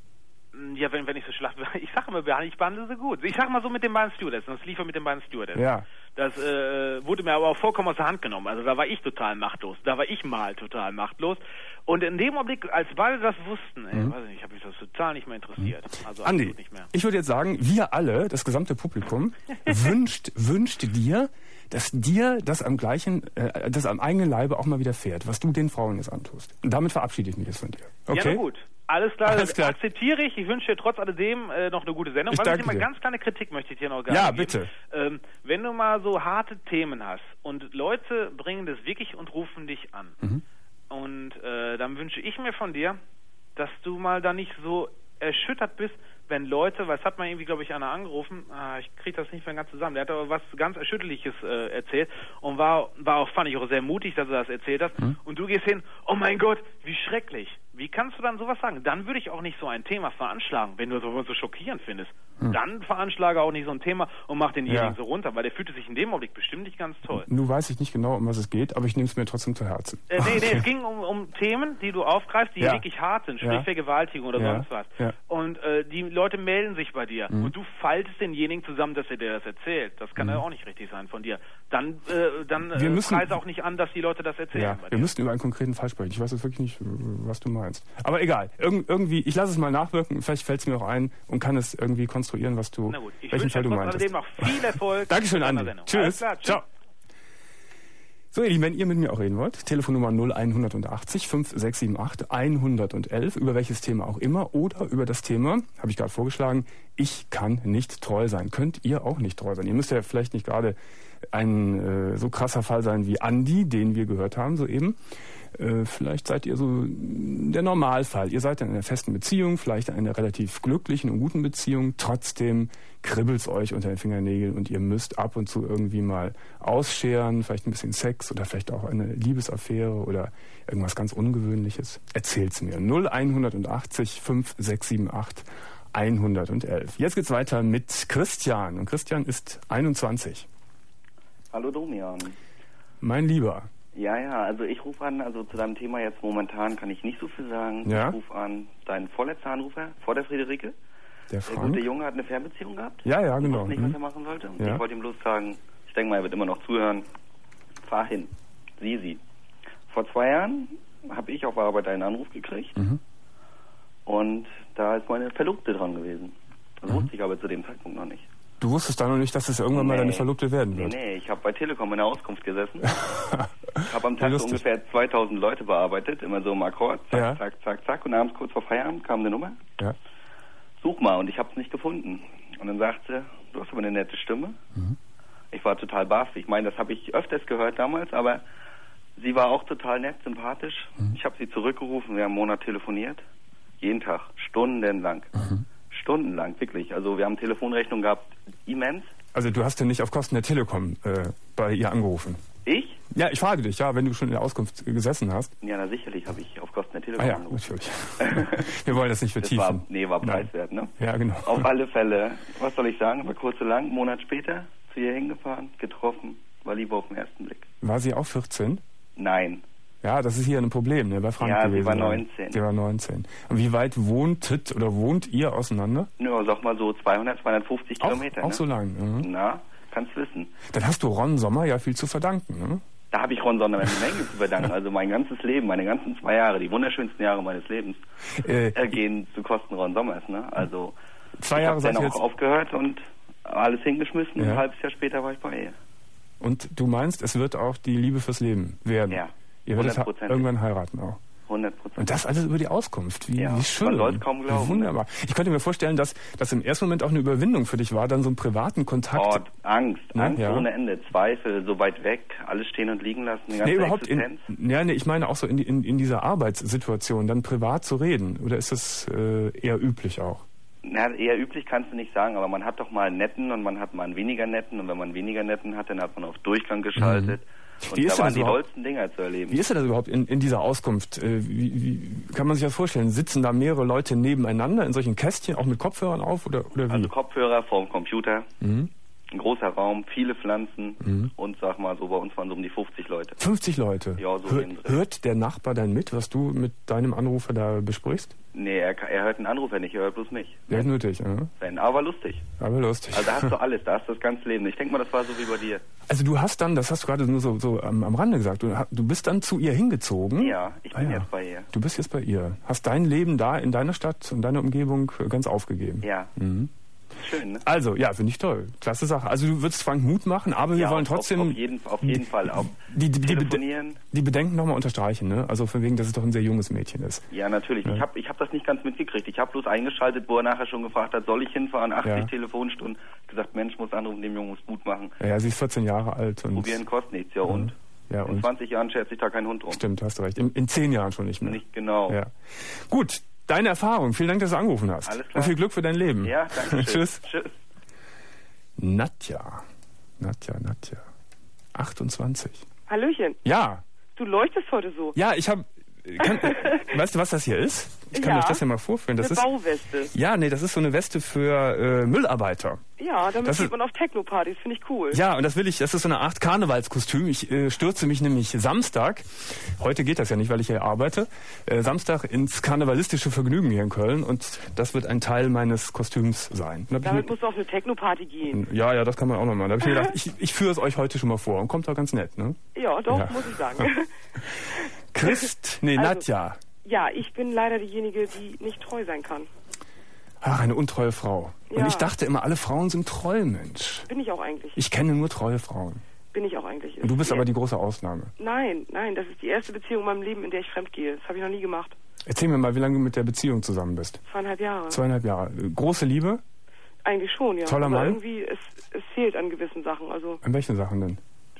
Ja, wenn, wenn ich so schlacht, ich sag immer, ich behandle sie gut. Ich sag mal so mit den beiden Stewardessen, das lief ja mit den beiden Stewardessen. Ja. Das äh, wurde mir aber auch vollkommen aus der Hand genommen. Also da war ich total machtlos. Da war ich mal total machtlos. Und in dem Augenblick, als beide das wussten, ey, mhm. weiß ich nicht, habe mich das total nicht mehr interessiert. Also Andi, nicht mehr. Ich würde jetzt sagen, wir alle, das gesamte Publikum, wünscht, wünscht dir, dass dir das am gleichen, äh, das am eigenen Leibe auch mal widerfährt, was du den Frauen jetzt antust. Und damit verabschiede ich mich jetzt von dir. Okay? Ja, na gut. Alles klar, Alles klar. akzeptiere ich. Ich wünsche dir trotz alledem äh, noch eine gute Sendung. Ich Was danke ich immer dir. ganz kleine Kritik möchte ich dir noch gerne Ja, geben. bitte. Ähm, wenn du mal so harte Themen hast und Leute bringen das wirklich und rufen dich an. Mhm. Und äh, dann wünsche ich mir von dir, dass du mal da nicht so erschüttert bist, wenn Leute, weil es hat mal irgendwie, glaube ich, einer angerufen, ah, ich kriege das nicht mehr ganz zusammen, der hat aber was ganz Erschütterliches äh, erzählt und war, war auch, fand ich auch sehr mutig, dass er das erzählt hat. Mhm. Und du gehst hin, oh mein Gott, wie schrecklich. Wie kannst du dann sowas sagen? Dann würde ich auch nicht so ein Thema veranschlagen, wenn du sowas so schockierend findest. Mhm. Dann veranschlage auch nicht so ein Thema und mach denjenigen Ja. so runter, weil der fühlte sich in dem Augenblick bestimmt nicht ganz toll. Nun weiß ich nicht genau, um was es geht, aber ich nehme es mir trotzdem zu Herzen. Äh, nee, Okay. nee, es ging um, um Themen, die du aufgreifst, die Ja. wirklich hart sind, sprich Ja. Vergewaltigung oder Ja. sonst was. Ja. Und äh, die Leute melden sich bei dir Mhm. und du faltest denjenigen zusammen, dass er dir das erzählt. Das kann Mhm. ja auch nicht richtig sein von dir. Dann, äh, dann Wir äh, müssen- preise auch nicht an, dass die Leute das erzählen. Ja, bei wir dir. müssten über einen konkreten Fall sprechen. Ich weiß jetzt wirklich nicht, was du meinst. Aber egal. Irg irgendwie, ich lasse es mal nachwirken. Vielleicht fällt es mir auch ein und kann es irgendwie konstruieren, was du, Na gut, ich welchen wünsche Fall dir du trotz meintest. alledem noch viel Erfolg. Dankeschön, mit deiner Andi. Sendung. Tschüss. Alles klar, tschüss. Ciao. So, ihr Lieben, wenn ihr mit mir auch reden wollt, Telefonnummer null einhundertachtzig fünf sechs sieben acht hundertelf, über welches Thema auch immer, oder über das Thema, habe ich gerade vorgeschlagen, ich kann nicht treu sein. Könnt ihr auch nicht treu sein. Ihr müsst ja vielleicht nicht gerade ein äh, so krasser Fall sein wie Andi, den wir gehört haben soeben. Äh, vielleicht seid ihr so der Normalfall. Ihr seid in einer festen Beziehung, vielleicht in einer relativ glücklichen und guten Beziehung. Trotzdem kribbelt's euch unter den Fingernägeln und ihr müsst ab und zu irgendwie mal ausscheren, vielleicht ein bisschen Sex oder vielleicht auch eine Liebesaffäre oder irgendwas ganz Ungewöhnliches. Erzählt's mir. null einhundertachtzig fünf sechs sieben acht hundertelf. Jetzt geht's weiter mit Christian. Und Christian ist einundzwanzig. Hallo Domian. Mein Lieber. Ja, ja, also ich rufe an, also zu deinem Thema jetzt momentan kann ich nicht so viel sagen. Ja? Ich rufe an, dein vorletzter Anrufer, vor der Friederike. Der Der Frank. gute Junge hat eine Fernbeziehung gehabt. Ja, ja, genau. Ich wusste nicht, Mhm. was er machen sollte. Und Ja. ich wollte ihm bloß sagen, ich denke mal, er wird immer noch zuhören. Fahr hin. Sieh sie. Vor zwei Jahren habe ich auf Arbeit einen Anruf gekriegt. Mhm. Und da ist meine Verlobte dran gewesen. Das Mhm. wusste ich aber zu dem Zeitpunkt noch nicht. Du wusstest da noch nicht, dass es irgendwann mal Nee. deine Verlobte werden Nee, wird. nee, ich habe bei Telekom in der Auskunft gesessen. Ich habe am Wie Tag so lustig. ungefähr zweitausend Leute bearbeitet, immer so im Akkord, zack, Ja. zack, zack, zack. Und abends kurz vor Feierabend kam eine Nummer. Ja. Such mal, und ich habe es nicht gefunden. Und dann sagte, du hast aber eine nette Stimme. Mhm. Ich war total baff. Ich meine, das habe ich öfters gehört damals, aber sie war auch total nett, sympathisch. Mhm. Ich habe sie zurückgerufen, wir haben einen Monat telefoniert. Jeden Tag, stundenlang. Mhm. Stundenlang, wirklich. Also wir haben Telefonrechnung gehabt, immens. Also du hast ja nicht auf Kosten der Telekom äh, bei ihr angerufen. Ich? Ja, ich frage dich, ja, wenn du schon in der Auskunft gesessen hast. Ja, na sicherlich habe ich auf Kosten der Ah Telekom ja, angerufen. natürlich. Wir wollen das nicht Das vertiefen. war, nee, war Nein. preiswert, ne? Ja, genau. Auf alle Fälle, was soll ich sagen, war kurz und lang, einen Monat später zu ihr hingefahren, getroffen, war Liebe auf den ersten Blick. War sie auch vierzehn? Nein. Ja, das ist hier ein Problem, ne, bei Frank Ja, sie gewesen. war sein. neunzehn. Sie war neunzehn. Und wie weit wohntet oder wohnt ihr auseinander? Nur, sag mal so zweihundert, zweihundertfünfzig Auch, Kilometer, auch ne? so lang. Mhm. Na, kannst wissen. Dann hast du Ron Sommer ja viel zu verdanken, ne? Da habe ich Ron Sonner eine Menge zu verdanken. Also mein ganzes Leben, meine ganzen zwei Jahre, die wunderschönsten Jahre meines Lebens, Äh, äh, gehen zu Kosten Ron Sommers, ne? Also Zwei ich Jahre habe seid dann ihr auch jetzt... aufgehört und alles hingeschmissen und Ja. ein halbes Jahr später war ich bei ihr. Und du meinst, es wird auch die Liebe fürs Leben werden? Ja, Ihr werdet ha- hundertprozentig. irgendwann heiraten auch. hundert Prozent. Und das alles über die Auskunft. Wie, ja, wie schön. Man soll es kaum glauben. Wie wunderbar. Ich könnte mir vorstellen, dass das im ersten Moment auch eine Überwindung für dich war, dann so einen privaten Kontakt. Oh, Angst, ne? Angst ja. ohne Ende, Zweifel, so weit weg, alles stehen und liegen lassen, die ganze nee, überhaupt Existenz. in, ja, nee, ich meine auch so in, in, in dieser Arbeitssituation, dann privat zu reden. Oder ist das äh, eher üblich auch? Na, eher üblich kannst du nicht sagen, aber man hat doch mal einen netten und man hat mal einen weniger netten und wenn man einen weniger netten hat, dann hat man auf Durchgang geschaltet. Mhm. Und wie ist da waren die überhaupt? tollsten Dinger zu erleben. Wie ist denn das überhaupt in, in dieser Auskunft? Äh, wie, wie kann man sich das vorstellen? Sitzen da mehrere Leute nebeneinander in solchen Kästchen, auch mit Kopfhörern auf? Oder, oder wie? Also Kopfhörer vorm Computer, mhm. ein großer Raum, viele Pflanzen mhm. und sag mal so, bei uns waren so um die fünfzig Leute. fünfzig Leute? Ja, so Hör, drin. Hört der Nachbar dann mit, was du mit deinem Anrufer da besprichst? Nee, er, er hört einen Anrufer nicht, er hört bloß mich. Ja, nötig, ja. Wenn, aber lustig. Aber lustig. Also da hast du alles, da hast du das ganze Leben. Ich denke mal, das war so wie bei dir. Also du hast dann, das hast du gerade nur so, so am, am Rande gesagt, du, du bist dann zu ihr hingezogen? Ja, ich bin ah, ja. jetzt bei ihr. Du bist jetzt bei ihr. Hast dein Leben da in deiner Stadt, in deiner Umgebung ganz aufgegeben? Ja. Mhm. Schön, ne? Also, ja, finde ich toll. Klasse Sache. Also du würdest Frank Mut machen, aber wir ja, wollen auf, trotzdem... Auf jeden, auf jeden Fall. Auf die, die, die, telefonieren. Die Bedenken nochmal unterstreichen, ne? Also von wegen, dass es doch ein sehr junges Mädchen ist. Ja, natürlich. Ja. Ich habe ich hab das nicht ganz mitgekriegt. Ich habe bloß eingeschaltet, wo er nachher schon gefragt hat, soll ich hinfahren? achtzig ja. Telefonstunden. gesagt, Mensch, muss anrufen, dem Jungen muss Mut machen. Ja, sie ist vierzehn Jahre alt. Und probieren kostet nichts, ja, ja. und? Ja, in und zwanzig Jahren schert sich da kein Hund rum. Stimmt, hast du recht. In, in zehn Jahren schon nicht mehr. Nicht genau. Ja. Gut, deine Erfahrung. Vielen Dank, dass du angerufen hast. Alles klar. Und viel Glück für dein Leben. Ja, danke schön. Tschüss. Tschüss. Nadja. Nadja, Nadja. achtundzwanzig. Hallöchen. Ja. Du leuchtest heute so. Ja, ich habe... Weißt du, was das hier ist? Ich kann ja, euch das ja mal vorführen. Das eine ist, Bauweste. Ja, nee, das ist so eine Weste für äh, Müllarbeiter. Ja, damit das geht ist, man auf Techno-Partys, finde ich cool. Ja, und das will ich, das ist so eine Art Karnevalskostüm. Ich äh, stürze mich nämlich Samstag, heute geht das ja nicht, weil ich hier arbeite, äh, Samstag ins karnevalistische Vergnügen hier in Köln und das wird ein Teil meines Kostüms sein. Damit ich, musst du auf eine Techno-Party gehen. Ja, ja, das kann man auch noch mal. Da habe ich mir gedacht, ich, ich führe es euch heute schon mal vor und kommt doch ganz nett, ne? Ja, doch, ja. muss ich sagen. Christ, nee, also, Nadja. Ja, ich bin leider diejenige, die nicht treu sein kann. Ach, eine untreue Frau. Ja. Und ich dachte immer, alle Frauen sind treu, Mensch. Bin ich auch eigentlich. Ich kenne nur treue Frauen. Bin ich auch eigentlich. Und du bist ja. aber die große Ausnahme. Nein, nein, das ist die erste Beziehung in meinem Leben, in der ich fremd gehe. Das habe ich noch nie gemacht. Erzähl mir mal, wie lange du mit der Beziehung zusammen bist. Zweieinhalb Jahre. Zweieinhalb Jahre. Große Liebe? Eigentlich schon, ja. Toller aber Mann? irgendwie, es, es fehlt an gewissen Sachen. Also An welchen Sachen denn?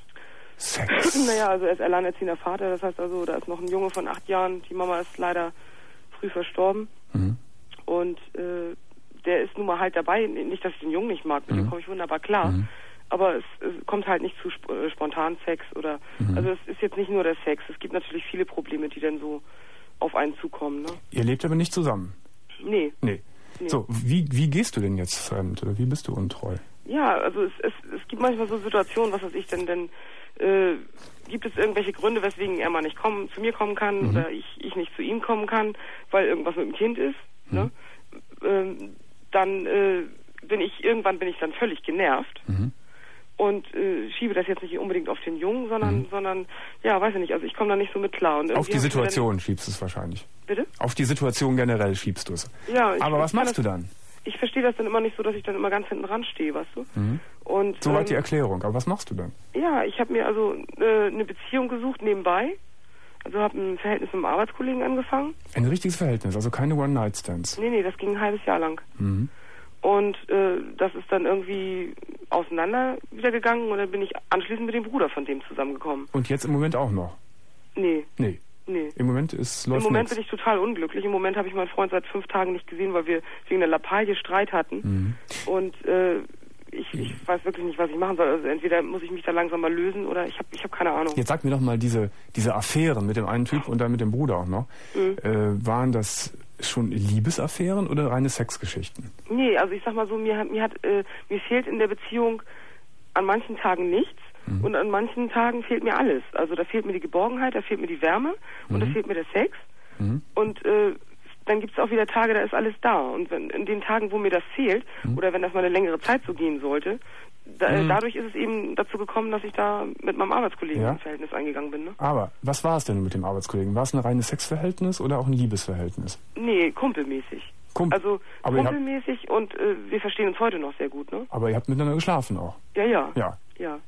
Sex. Naja, also er ist alleinerziehender Vater, das heißt also, da ist noch ein Junge von acht Jahren, die Mama ist leider früh verstorben. Mhm. Und äh, der ist nun mal halt dabei, nicht, dass ich den Jungen nicht mag, mit mhm. dem komme ich wunderbar klar, mhm. aber es, es kommt halt nicht zu sp äh, spontan Sex oder, mhm. also es ist jetzt nicht nur der Sex, es gibt natürlich viele Probleme, die dann so auf einen zukommen, ne? Ihr lebt aber nicht zusammen? Nee. Nee. nee. So, wie, wie gehst du denn jetzt fremd oder wie bist du untreu? Ja, also es, es, es gibt manchmal so Situationen, was weiß ich denn, denn äh, gibt es irgendwelche Gründe, weswegen er mal nicht kommen, zu mir kommen kann mhm. oder ich, ich nicht zu ihm kommen kann, weil irgendwas mit dem Kind ist, mhm. ne? Ähm, dann äh, bin ich, irgendwann bin ich dann völlig genervt mhm. und äh, schiebe das jetzt nicht unbedingt auf den Jungen, sondern, mhm. sondern, ja, weiß ich nicht, also ich komme da nicht so mit klar. Und auf die Situation schiebst du es wahrscheinlich. Bitte? Auf die Situation generell schiebst du es. Ja. Ich, Aber was machst das, du dann? Ich verstehe das dann immer nicht so, dass ich dann immer ganz hinten ran stehe, weißt du? Mhm. Und, Soweit ähm, die Erklärung. Aber was machst du dann? Ja, ich habe mir also äh, eine Beziehung gesucht nebenbei. Also habe ein Verhältnis mit einem Arbeitskollegen angefangen. Ein richtiges Verhältnis, also keine One-Night-Stands? Nee, nee, das ging ein halbes Jahr lang. Mhm. Und äh, das ist dann irgendwie auseinander wieder gegangen und dann bin ich anschließend mit dem Bruder von dem zusammengekommen. Und jetzt im Moment auch noch? Nee. Nee. Nee. Im Moment ist läuft Im Moment nichts. bin ich total unglücklich. Im Moment habe ich meinen Freund seit fünf Tagen nicht gesehen, weil wir wegen der Lappalie Streit hatten. Mhm. Und äh, ich, ich weiß wirklich nicht, was ich machen soll. Also entweder muss ich mich da langsam mal lösen oder ich habe ich hab keine Ahnung. Jetzt sag mir doch mal, diese, diese Affären mit dem einen Typ und dann mit dem Bruder auch noch, mhm. äh, waren das schon Liebesaffären oder reine Sexgeschichten? Nee, also ich sag mal so, mir, mir, hat, äh, mir fehlt in der Beziehung an manchen Tagen nichts. Mhm. Und an manchen Tagen fehlt mir alles. Also da fehlt mir die Geborgenheit, da fehlt mir die Wärme und mhm. da fehlt mir der Sex. Mhm. Und äh, dann gibt es auch wieder Tage, da ist alles da. Und wenn, in den Tagen, wo mir das fehlt, mhm. oder wenn das mal eine längere Zeit so gehen sollte, da, mhm. dadurch ist es eben dazu gekommen, dass ich da mit meinem Arbeitskollegen ja. ein Verhältnis eingegangen bin. Ne? Aber was war es denn mit dem Arbeitskollegen? War es ein reines Sexverhältnis oder auch ein Liebesverhältnis? Nee, kumpelmäßig. Kumpel. Also aber kumpelmäßig und äh, wir verstehen uns heute noch sehr gut, ne? Aber ihr habt miteinander geschlafen auch? Ja, ja. Ja. Ja.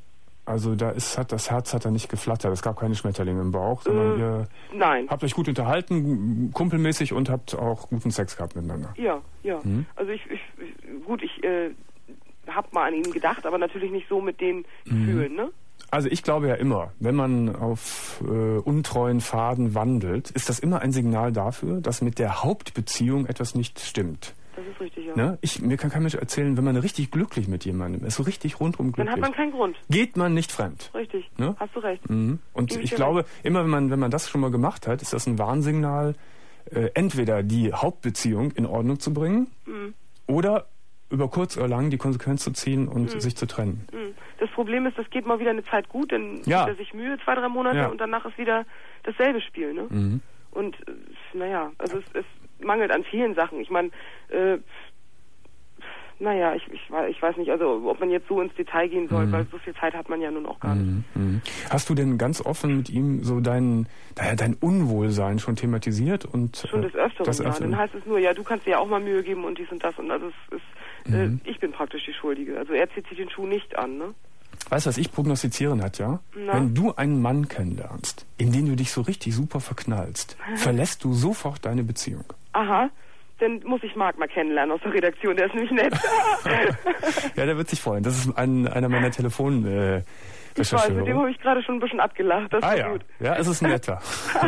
Also da ist, hat das Herz hat da nicht geflattert, es gab keine Schmetterlinge im Bauch, sondern äh, ihr nein. habt euch gut unterhalten, kumpelmäßig und habt auch guten Sex gehabt miteinander. Ja, ja. Mhm. Also ich, ich, gut, ich äh, hab mal an ihn gedacht, aber natürlich nicht so mit den mhm. Gefühlen, ne? Also ich glaube ja immer, wenn man auf äh, untreuen Pfaden wandelt, ist das immer ein Signal dafür, dass mit der Hauptbeziehung etwas nicht stimmt. Das ist richtig, ja. Ne? Ich, mir kann kein Mensch erzählen, wenn man richtig glücklich mit jemandem ist, so richtig rundum glücklich. Dann hat man keinen Grund. Geht man nicht fremd. Richtig, ne? Hast du recht. Mhm. Und ich, ich glaube, recht. immer wenn man, wenn man das schon mal gemacht hat, ist das ein Warnsignal, äh, entweder die Hauptbeziehung in Ordnung zu bringen mhm. oder über kurz oder lang die Konsequenz zu ziehen und mhm. sich zu trennen. Mhm. Das Problem ist, das geht mal wieder eine Zeit gut, dann ja. gibt er sich Mühe, zwei, drei Monate, ja. und danach ist wieder dasselbe Spiel. Ne? Mhm. Und äh, naja, also es, es mangelt an vielen Sachen. Ich meine, äh, naja, ich, ich, ich weiß nicht, also ob man jetzt so ins Detail gehen soll, mhm. weil so viel Zeit hat man ja nun auch gar nicht. Mhm. Hast du denn ganz offen mit ihm so dein, dein Unwohlsein schon thematisiert? Und, schon des Öfteren, das ja. Öfteren. Dann heißt es nur, ja, du kannst dir ja auch mal Mühe geben und dies und das. Und also es ist, mhm. äh, ich bin praktisch die Schuldige. Also er zieht sich den Schuh nicht an, ne? Weißt du, was ich prognostiziere, Nadja? Na? Wenn du einen Mann kennenlernst, in den du dich so richtig super verknallst, verlässt du sofort deine Beziehung. Aha. Dann muss ich Marc mal kennenlernen aus der Redaktion, der ist nämlich nett. Ja, der wird sich freuen. Das ist ein, einer meiner Telefon... Äh, ich weiß, mit dem habe ich gerade schon ein bisschen abgelacht. Das ah ist ja, gut. Ja, es ist netter.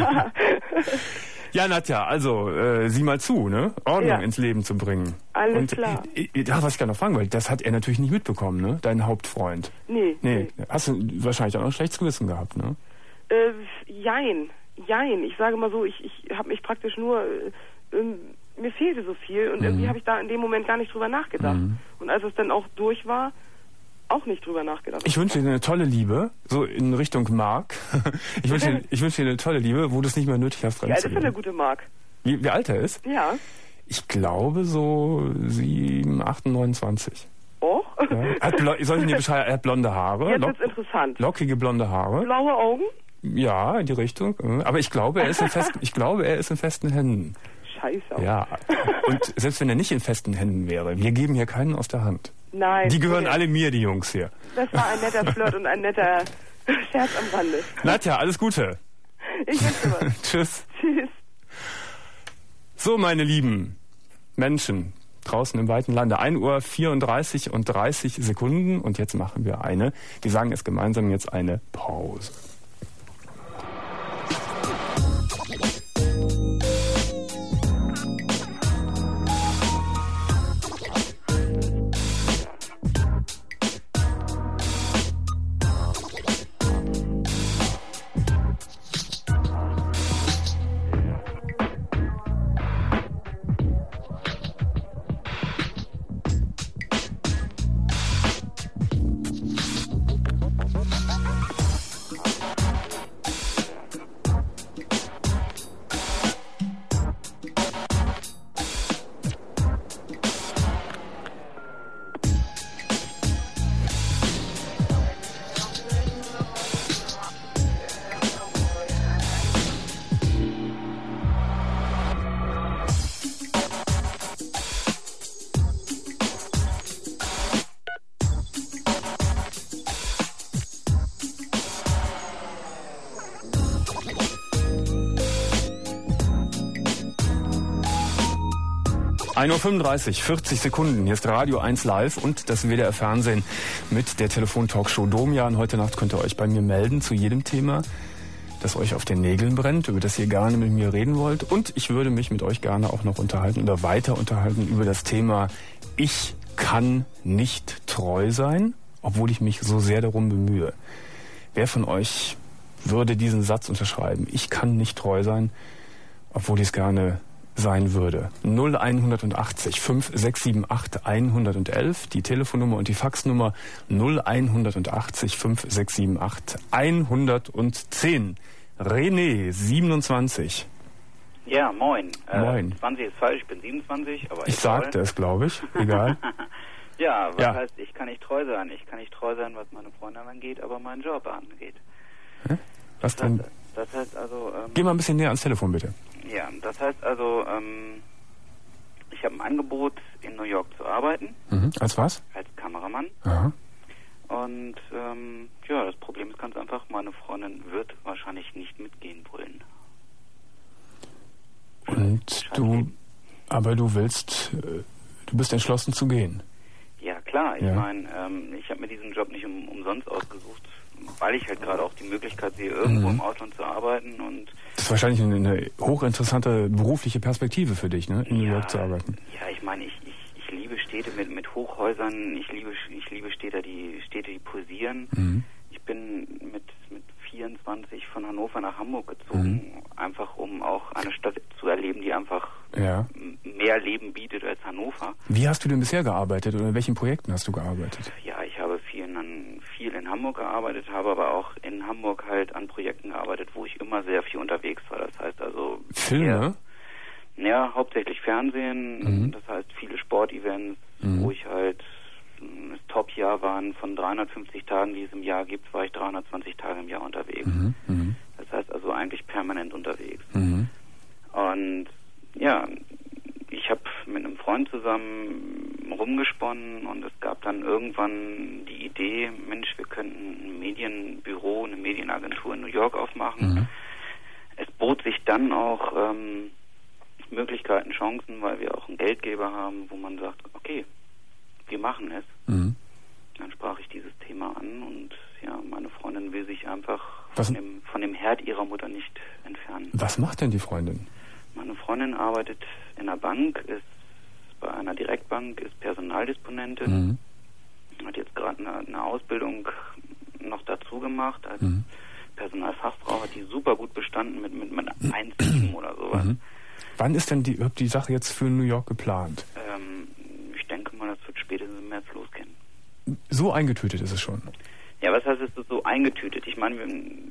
Ja, Nadja, also äh, sieh mal zu, ne? Ordnung ja. ins Leben zu bringen. Alles Und, klar. Äh, äh, da, was ich gerne noch fragen wollte, das hat er natürlich nicht mitbekommen, ne? Dein Hauptfreund. Nee. Nee. nee. Hast du wahrscheinlich auch noch ein schlechtes Gewissen gehabt, ne? Äh, jein. Jein. Ich sage mal so, ich, ich habe mich praktisch nur... Äh, äh, mir fehlte so viel und mhm. irgendwie habe ich da in dem Moment gar nicht drüber nachgedacht. Mhm. Und als es dann auch durch war, auch nicht drüber nachgedacht. Ich wünsche dir eine tolle Liebe, so in Richtung Marc. Ich wünsche dir, ich wünsche dir eine tolle Liebe, wo du es nicht mehr nötig hast, Wie alt ist denn der gute Marc? Wie, wie alt er ist? Ja. Ich glaube so sieben, acht, neunundzwanzig. Oh? Ja. Er hat blo- soll ich dir beschreiben, er hat blonde Haare. Jetzt wird's interessant. Lockige blonde Haare. Blaue Augen? Ja, in die Richtung. Aber ich glaube, er ist in festen, ich glaube, er ist in festen Händen. Scheiße. Ja, und selbst wenn er nicht in festen Händen wäre, wir geben hier keinen aus der Hand. Nein. Die gehören okay. alle mir, die Jungs hier. Das war ein netter Flirt und ein netter Scherz am Rande. Nadja, alles Gute. Ich wünsche was. Tschüss. Tschüss. So, meine lieben Menschen draußen im weiten Lande. ein Uhr vierunddreißig und dreißig Sekunden und jetzt machen wir eine, wir sagen es gemeinsam jetzt eine Pause. ein Uhr fünfunddreißig, vierzig Sekunden. Hier ist Radio eins Live und das W D R Fernsehen mit der Telefontalkshow Domian. Heute Nacht könnt ihr euch bei mir melden zu jedem Thema, das euch auf den Nägeln brennt, über das ihr gerne mit mir reden wollt. Und ich würde mich mit euch gerne auch noch unterhalten oder weiter unterhalten über das Thema Ich kann nicht treu sein, obwohl ich mich so sehr darum bemühe. Wer von euch würde diesen Satz unterschreiben? Ich kann nicht treu sein, obwohl ich es gerne sein würde. null einhundertachtzig, fünf sechs sieben acht, hundertelf, die Telefonnummer und die Faxnummer null einhundertachtzig, fünf sechs sieben acht, hundertzehn. René, siebenundzwanzig. Ja, moin. Moin. Äh, zwanzig ist falsch, ich bin siebenundzwanzig. Aber ich sagte es, glaube ich. Egal. Ja, was ja. heißt, ich kann nicht treu sein? Ich kann nicht treu sein, was meine Freundin angeht, aber meinen Job angeht. Hä? Was das denn? Heißt, das heißt also... Ähm, Geh mal ein bisschen näher ans Telefon, bitte. Ja, das heißt also, ähm, ich habe ein Angebot, in New York zu arbeiten. Mhm. Als was? Als Kameramann. Aha. Und ähm, ja, das meine Freundin wird wahrscheinlich nicht mitgehen wollen. Und du, aber du willst, du bist entschlossen zu gehen. Ja, klar. Ich ja. meine, ähm, ich habe mir diesen Job nicht um, umsonst ausgesucht, weil ich halt gerade auch die Möglichkeit sehe, irgendwo mhm. im Ausland zu arbeiten. Und das ist wahrscheinlich eine, eine hochinteressante berufliche Perspektive für dich, ne, in New York zu arbeiten. Ja, ich meine, ich, ich, ich liebe Städte mit, mit Hochhäusern. Ich liebe, ich liebe Städte, die Städte, die pulsieren. Mhm. Ich bin mit, mit vierundzwanzig von Hannover nach Hamburg gezogen, mhm. einfach um auch eine Stadt zu erleben, die einfach ja. mehr Leben bietet als Hannover. Wie hast du denn bisher gearbeitet oder in welchen Projekten hast du gearbeitet? Ja, ich habe viel in, viel in Hamburg gearbeitet, habe aber auch in Hamburg halt an Projekten gearbeitet, wo ich immer sehr viel unterwegs war. Das heißt also... Filme? Eher, ja, hauptsächlich Fernsehen, mhm. das heißt viele Sportevents, mhm. wo ich halt... Das Top-Jahr waren von dreihundertfünfzig Tagen, die es im Jahr gibt, war ich dreihundertzwanzig Tage im Jahr unterwegs. Mhm, mh. Das heißt also eigentlich permanent unterwegs. Mhm. Und ja, ich habe mit einem Freund zusammen rumgesponnen und es gab dann irgendwann die Idee, Mensch, wir könnten ein Medienbüro, eine Medienagentur in New York aufmachen. Mhm. Es bot sich dann auch ähm, Möglichkeiten, Chancen, weil wir auch einen Geldgeber haben, wo man sagt, okay, wir machen es. Mhm. Dann sprach ich dieses Thema an und ja, meine Freundin will sich einfach Was? von dem, von dem Herd ihrer Mutter nicht entfernen. Was macht denn die Freundin? Meine Freundin arbeitet in einer Bank, ist bei einer Direktbank, ist Personaldisponentin, Mhm. hat jetzt gerade eine, eine Ausbildung noch dazu gemacht als Mhm. Personalfachfrau, hat die super gut bestanden mit, mit, mit eins Komma sieben oder sowas. Mhm. Wann ist denn die, überhaupt die Sache jetzt für New York geplant? Ähm, ich denke mal, das wird spätestens im März losgehen. So eingetütet ist es schon. Ja, was heißt, es ist so eingetütet? Ich meine,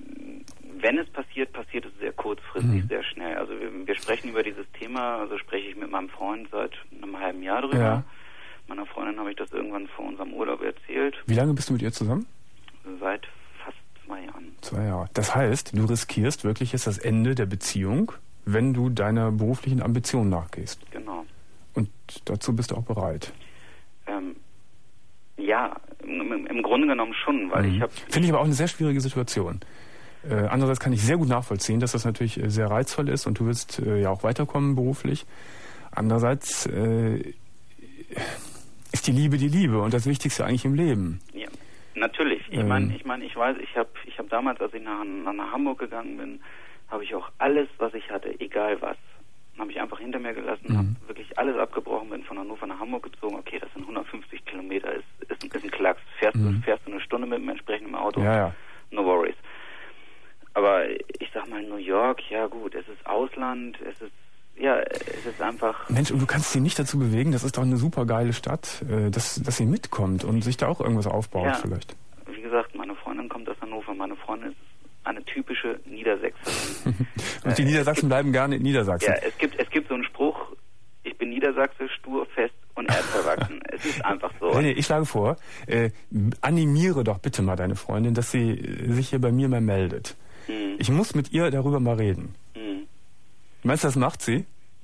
wenn es passiert, passiert es sehr kurzfristig, mhm. sehr schnell. Also wir, wir sprechen über dieses Thema, also spreche ich mit meinem Freund seit einem halben Jahr drüber. Ja. Meiner Freundin habe ich das irgendwann vor unserem Urlaub erzählt. Wie lange bist du mit ihr zusammen? Seit fast zwei Jahren. Zwei Jahre. Das heißt, du riskierst wirklich jetzt das Ende der Beziehung, wenn du deiner beruflichen Ambition nachgehst. Genau. Und dazu bist du auch bereit? Ähm, ja, im, im Grunde genommen schon, weil mhm. ich habe... Finde ich aber auch eine sehr schwierige Situation. Äh, andererseits kann ich sehr gut nachvollziehen, dass das natürlich äh, sehr reizvoll ist und du willst äh, ja auch weiterkommen beruflich. Andererseits äh, ist die Liebe die Liebe und das Wichtigste eigentlich im Leben. Ja, natürlich. Ich ähm. meine, ich meine, ich weiß, ich habe ich hab damals, als ich nach, nach Hamburg gegangen bin, habe ich auch alles, was ich hatte, egal was, habe ich einfach hinter mir gelassen, mhm. habe wirklich alles abgebrochen, bin von Hannover nach Hamburg gezogen. Okay, das sind hundertfünfzig Kilometer, ist, ist, ist ein Klacks. Fährst, mhm. du, fährst du eine Stunde mit dem entsprechenden Auto? Ja, ja. No worries. Aber ich sag mal, New York, ja gut, es ist Ausland, es ist, ja, es ist einfach... Mensch, und du kannst sie nicht dazu bewegen, das ist doch eine super geile Stadt, äh, dass, dass sie mitkommt und sich da auch irgendwas aufbaut ja, vielleicht. Wie gesagt, meine Freundin kommt aus Hannover, meine Freundin ist eine typische Niedersächserin. Und die Niedersachsen bleiben gerne in Niedersachsen. Ja, es gibt, es gibt so einen Spruch, ich bin Niedersachse, stur, fest und erdverwachsen. Es ist einfach so. Nee, nee, ich schlage vor, äh, animiere doch bitte mal deine Freundin, dass sie äh, sich hier bei mir mal meldet. Hm. Ich muss mit ihr darüber mal reden. Hm. Meinst du, das macht sie?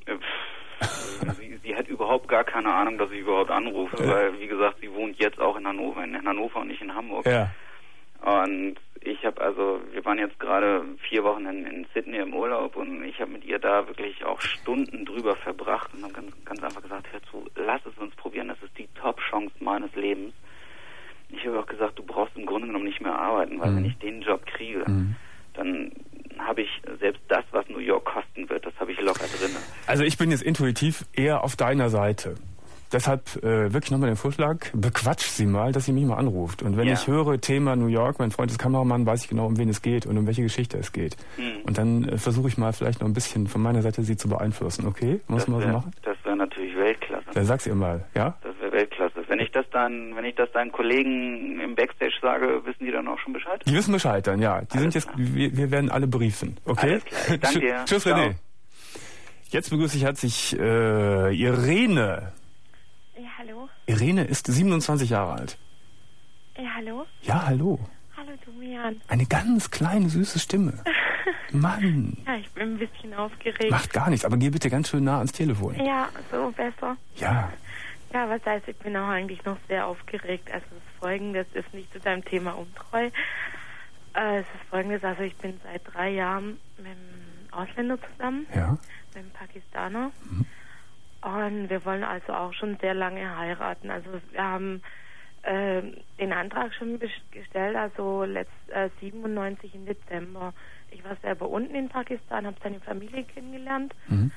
sie? Sie hat überhaupt gar keine Ahnung, dass ich überhaupt anrufe, ja. weil, wie gesagt, sie wohnt jetzt auch in Hannover, in Hannover und nicht in Hamburg. Ja. Und ich habe also, wir waren jetzt gerade vier Wochen in, in Sydney im Urlaub und ich habe mit ihr da wirklich auch Stunden drüber verbracht und habe ganz, ganz einfach gesagt, hör zu, lass es uns probieren, das ist die Top-Chance meines Lebens. Ich habe auch gesagt, du brauchst im Grunde genommen nicht mehr arbeiten, weil mhm. wenn ich den Job kriege, mhm. dann habe ich selbst das, was New York kosten wird, das habe ich locker drin. Also ich bin jetzt intuitiv eher auf deiner Seite. Deshalb äh, wirklich nochmal den Vorschlag, bequatsch sie mal, dass sie mich mal anruft. Und wenn ja. ich höre, Thema New York, mein Freund ist Kameramann, weiß ich genau, um wen es geht und um welche Geschichte es geht. Hm. Und dann äh, versuche ich mal vielleicht noch ein bisschen von meiner Seite sie zu beeinflussen, okay? Muss man so machen? Das wäre natürlich Weltklasse. Dann sag's ihr mal, ja? Das wäre Weltklasse. Wenn ich das dann, wenn ich das deinen Kollegen im Backstage sage, wissen die dann auch schon Bescheid? Die wissen Bescheid dann, ja. Die Alles sind jetzt, wir, wir werden alle briefen, okay? Alles klar. Ich danke dir. Tschüss, René. Jetzt begrüße ich herzlich äh, Irene. Ja, hallo. Irene ist siebenundzwanzig Jahre alt. Ja, hallo. Ja, hallo. Hallo, Domian. Eine ganz kleine, süße Stimme. Mann. Ja, ich bin ein bisschen aufgeregt. Macht gar nichts, aber geh bitte ganz schön nah ans Telefon. Ja, so besser. Ja. Ja, was heißt, ich bin auch eigentlich noch sehr aufgeregt. Also das Folgende, das ist nicht zu deinem Thema untreu. Äh, es ist Folgendes, also ich bin seit drei Jahren mit einem Ausländer zusammen, ja. mit einem Pakistaner. Mhm. Und wir wollen also auch schon sehr lange heiraten. Also wir haben äh, den Antrag schon gestellt, also letzt, äh, siebenundneunzig im Dezember. Ich war selber unten in Pakistan, habe seine Familie kennengelernt. Mhm.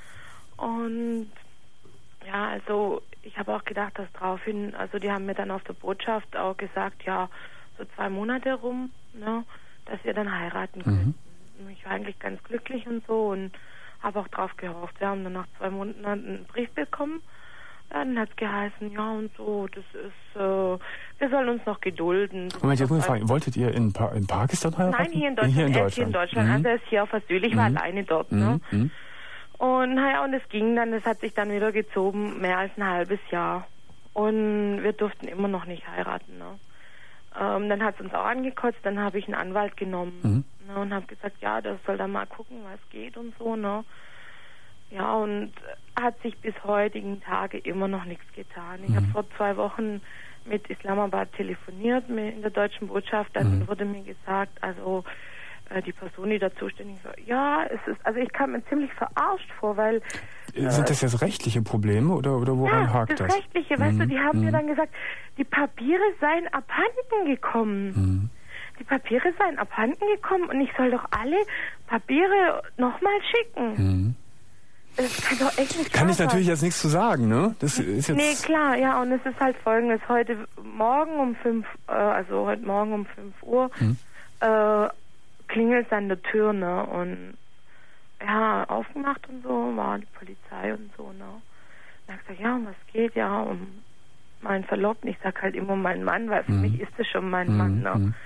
Und ja, also ich habe auch gedacht, dass daraufhin, also die haben mir dann auf der Botschaft auch gesagt, ja, so zwei Monate rum, ne, dass wir dann heiraten können. Mhm. Ich war eigentlich ganz glücklich und so und habe auch drauf gehofft. Wir haben dann nach zwei Monaten einen Brief bekommen. Dann hat es geheißen, ja und so, das ist, äh, wir sollen uns noch gedulden. Moment, jetzt muss ich fragen, wolltet ihr in, pa in Pakistan heiraten? Nein, hier in Deutschland. Hier in er Deutschland. ist hier in Deutschland. Mhm. Also er ist hier auf Asyl. Ich war mhm. alleine dort. Mhm. Ne? Mhm. Und naja, und es ging dann, das hat sich dann wieder gezogen, mehr als ein halbes Jahr. Und wir durften immer noch nicht heiraten. Ne? Ähm, dann hat es uns auch angekotzt, dann habe ich einen Anwalt genommen Mhm. ne, und habe gesagt, ja, das soll dann mal gucken, was geht und so. Ne? Ja, und hat sich bis heutigen Tage immer noch nichts getan. Ich mhm. habe vor zwei Wochen mit Islamabad telefoniert, mit in der deutschen Botschaft, dann mhm. wurde mir gesagt, also äh, die Person, die da zuständig war, ja, es ist, also ich kam mir ziemlich verarscht vor, weil... Äh, Sind das jetzt rechtliche Probleme oder, oder woran ja, hakt das? das? das Rechtliche, mhm. weißt du, die haben mhm. mir dann gesagt, die Papiere seien abhanden gekommen. Mhm. Die Papiere seien abhanden gekommen und ich soll doch alle Papiere nochmal schicken. Mhm. Das kann doch echt nicht Kann ich sein. natürlich jetzt nichts zu sagen, ne? Das ist jetzt... Nee, klar, ja, und es ist halt folgendes. Heute Morgen um fünf, äh, also heute Morgen um fünf Uhr, hm. äh, klingelt es an der Tür, ne? Und ja, aufgemacht und so, war die Polizei und so, ne? Dann hab ich gesagt, ja, um was geht? Ja, um meinen Verlobten. Ich sag halt immer meinen Mann, weil für hm. mich ist es schon mein hm. Mann, ne? Hm.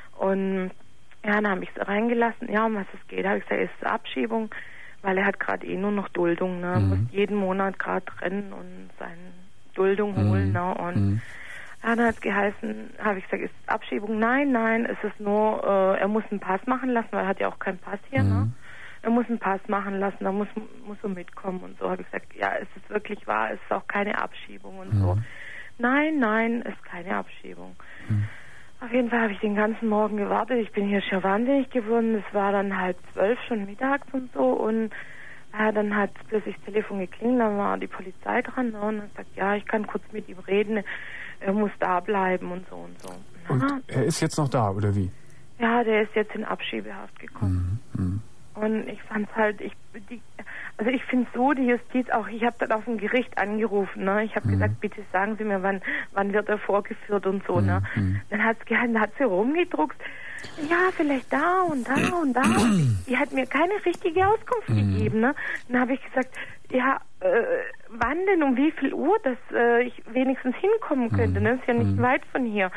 Und ja, dann habe ich es reingelassen. Ja, um was es geht, habe ich gesagt, es ist Abschiebung. Weil er hat gerade eh nur noch Duldung, ne? Mhm. Muss jeden Monat gerade rennen und seine Duldung holen, mhm. ne? Und mhm. ja, dann hat es geheißen, habe ich gesagt, ist es Abschiebung? Nein, nein, es ist nur, äh, er muss einen Pass machen lassen, weil er hat ja auch keinen Pass hier, mhm. ne? Er muss einen Pass machen lassen, da muss, muss er mitkommen und so. Habe ich gesagt, ja, es ist wirklich wahr, es ist auch keine Abschiebung und mhm. so. Nein, nein, es ist keine Abschiebung. Mhm. Auf jeden Fall habe ich den ganzen Morgen gewartet. Ich bin hier schon wahnsinnig geworden. Es war dann halb zwölf schon mittags und so. Und ja, dann hat plötzlich das Telefon geklingelt. Dann war die Polizei dran. Ne, und hat gesagt, ja, ich kann kurz mit ihm reden. Er muss da bleiben und so und so. Und Na, er ist jetzt noch da, oder wie? Ja, der ist jetzt in Abschiebehaft gekommen. Mhm. Mhm. Und ich fand's halt, ich, die, also ich finde so, die Justiz auch, ich habe dann auf dem Gericht angerufen, ne? Ich habe mhm. gesagt, bitte sagen Sie mir, wann, wann wird er vorgeführt und so, mhm. ne? Dann hat's gehalten, dann hat sie rumgedruckt, ja, vielleicht da und da und da. Die hat mir keine richtige Auskunft mhm. gegeben, ne? Dann habe ich gesagt, ja, äh, wann denn, um wie viel Uhr, dass äh, ich wenigstens hinkommen könnte, ne? Das ist ja nicht mhm. weit von hier.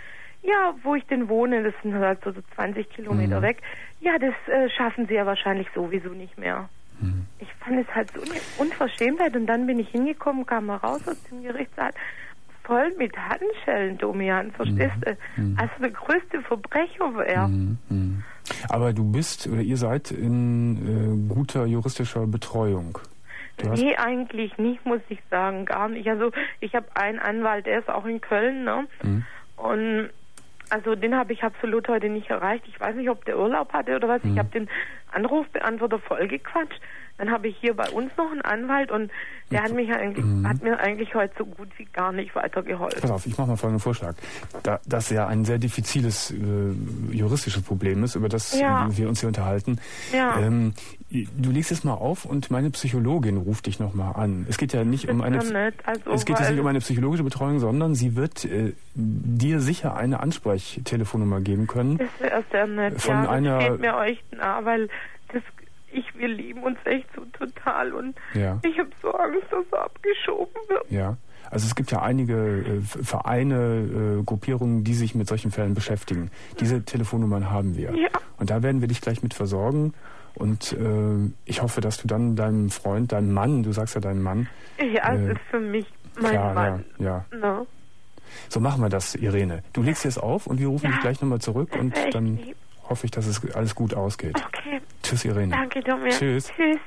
Ja, wo ich denn wohne, das sind halt so zwanzig Kilometer mhm. weg. Ja, das äh, schaffen sie ja wahrscheinlich sowieso nicht mehr. Mhm. Ich fand es halt so eine Unverschämtheit. Und dann bin ich hingekommen, kam mal raus aus dem Gerichtssaal, voll mit Handschellen, Domian, verstehst du? Mhm. Also der größte Verbrecher war er. Mhm. Aber du bist, oder ihr seid in äh, guter juristischer Betreuung. Du nee, eigentlich nicht, muss ich sagen, gar nicht. Also ich habe einen Anwalt, der ist auch in Köln, ne? Mhm. Und also den habe ich absolut heute nicht erreicht. Ich weiß nicht, ob der Urlaub hatte oder was. Mhm. Ich habe den Anrufbeantworter vollgequatscht. Dann habe ich hier bei uns noch einen Anwalt und der hat mich eigentlich, mhm. hat mir eigentlich heute so gut wie gar nicht weitergeholfen. Pass auf, ich mache mal folgenden Vorschlag. Da das ja ein sehr diffiziles äh, juristisches Problem ist, über das ja. wir uns hier unterhalten. Ja. Ähm, du legst es mal auf und meine Psychologin ruft dich nochmal an. Es geht ja nicht um eine also, es geht jetzt nicht um eine psychologische Betreuung, sondern sie wird äh, dir sicher eine Ansprechtelefonnummer geben können. Das wäre sehr nett. Von ja, einer, das steht mir echt nah, weil das Ich, wir lieben uns echt so total und ja. ich habe so Angst, dass er abgeschoben wird. Ja, also es gibt ja einige äh, Vereine, äh, Gruppierungen, die sich mit solchen Fällen beschäftigen. Diese Telefonnummern haben wir. Ja. Und da werden wir dich gleich mit versorgen. Und äh, ich hoffe, dass du dann deinem Freund, deinem Mann, du sagst ja deinen Mann. Ja, äh, es ist für mich mein klar, Mann. Ja, ja. No. So machen wir das, Irene. Du legst jetzt auf und wir rufen ja. dich gleich nochmal zurück das und dann lieb. hoffe ich, dass es alles gut ausgeht. Okay. Tschüss, Irene. Danke, Domian. Tschüss. Tschüss.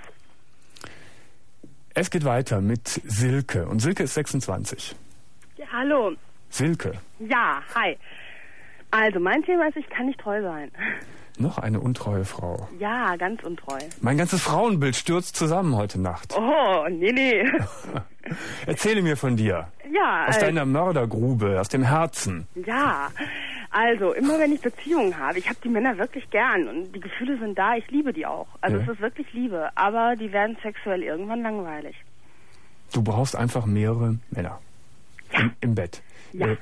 Es geht weiter mit Silke. Und Silke ist sechsundzwanzig. Ja, hallo. Silke. Ja, hi. Also, mein Thema ist, ich kann nicht treu sein. Noch eine untreue Frau. Ja, ganz untreu. Mein ganzes Frauenbild stürzt zusammen heute Nacht. Oh, nee, nee. Erzähle mir von dir. Ja. Aus also, deiner Mördergrube, aus dem Herzen. Ja, also immer wenn ich Beziehungen habe, ich habe die Männer wirklich gern und die Gefühle sind da, ich liebe die auch. Also ja. Es ist wirklich Liebe, aber die werden sexuell irgendwann langweilig. Du brauchst einfach mehrere Männer. Ja. Im, im Bett. Ja. Äh,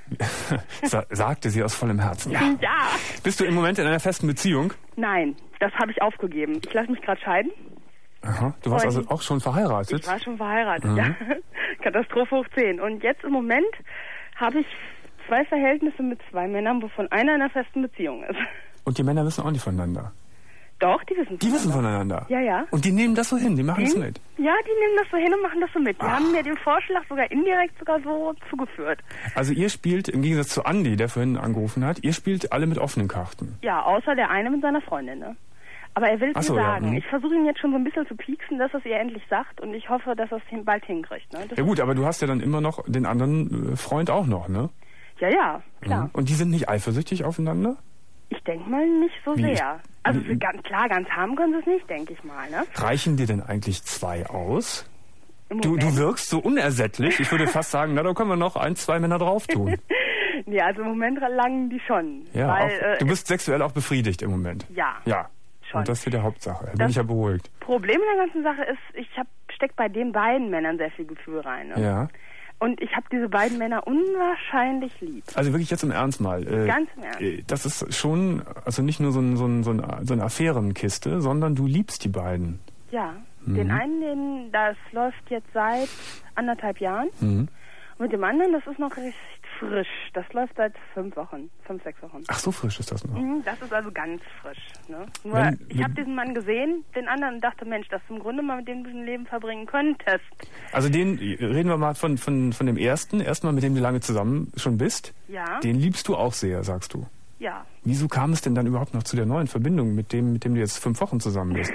sagte sie aus vollem Herzen. Ja. Ja. Bist du im Moment in einer festen Beziehung? Nein, das habe ich aufgegeben. Ich lasse mich gerade scheiden. Aha, du warst und also auch schon verheiratet? Ich war schon verheiratet, mhm. ja. Katastrophe hoch zehn. Und jetzt im Moment habe ich zwei Verhältnisse mit zwei Männern, wovon einer in einer festen Beziehung ist. Und die Männer wissen auch nicht voneinander? Doch, die wissen voneinander. Die wissen voneinander? Ja, ja. Und die nehmen das so hin, die machen die, das mit? Ja, die nehmen das so hin und machen das so mit. Die Ach. haben mir den Vorschlag sogar indirekt sogar so zugeführt. Also ihr spielt, im Gegensatz zu Andi, der vorhin angerufen hat, ihr spielt alle mit offenen Karten? Ja, außer der eine mit seiner Freundin, ne? Aber er will es mir so, sagen. Ja. Ich versuche ihn jetzt schon so ein bisschen zu pieksen, dass er es ihr endlich sagt und ich hoffe, dass er es bald hinkriegt. Ne? Ja gut, aber du hast ja dann immer noch den anderen Freund auch noch, ne? Ja, ja, klar. Mhm. Und die sind nicht eifersüchtig aufeinander? Ich denke mal nicht so Wie? sehr. Also Wie? ganz klar, ganz haben können sie es nicht, denke ich mal. Ne? Reichen dir denn eigentlich zwei aus? Im Du, Moment. du wirkst so unersättlich. Ich würde fast sagen, na, da können wir noch ein, zwei Männer drauf tun. Nee, also im Moment langen die schon. Ja, weil, auch, äh, du bist sexuell auch befriedigt im Moment. Ja. Ja. Schon. Und das ist ja die Hauptsache. Da bin Das ich ja beruhigt. Problem in der ganzen Sache ist, ich hab, steck bei den beiden Männern sehr viel Gefühl rein. Ne? Ja. Und ich habe diese beiden Männer unwahrscheinlich lieb. Also wirklich jetzt im Ernst mal. Äh, Ganz im Ernst. Äh, das ist schon, also nicht nur so, ein, so, ein, so, ein, so eine Affärenkiste, sondern du liebst die beiden. Ja. Mhm. Den einen, den, das läuft jetzt seit anderthalb Jahren. Mhm. Und mit dem anderen, das ist noch recht frisch. Das läuft seit fünf Wochen, fünf, sechs Wochen. Ach, so frisch ist das noch. Mhm, das ist also ganz frisch. Ne? Nur, Wenn, ich habe diesen Mann gesehen, den anderen, und dachte, Mensch, dass du im Grunde mal mit dem du ein Leben verbringen könntest. Also den, reden wir mal von, von, von dem ersten, erstmal mit dem du lange zusammen schon bist. Ja. Den liebst du auch sehr, sagst du. Ja. Wieso kam es denn dann überhaupt noch zu der neuen Verbindung, mit dem, mit dem du jetzt fünf Wochen zusammen bist?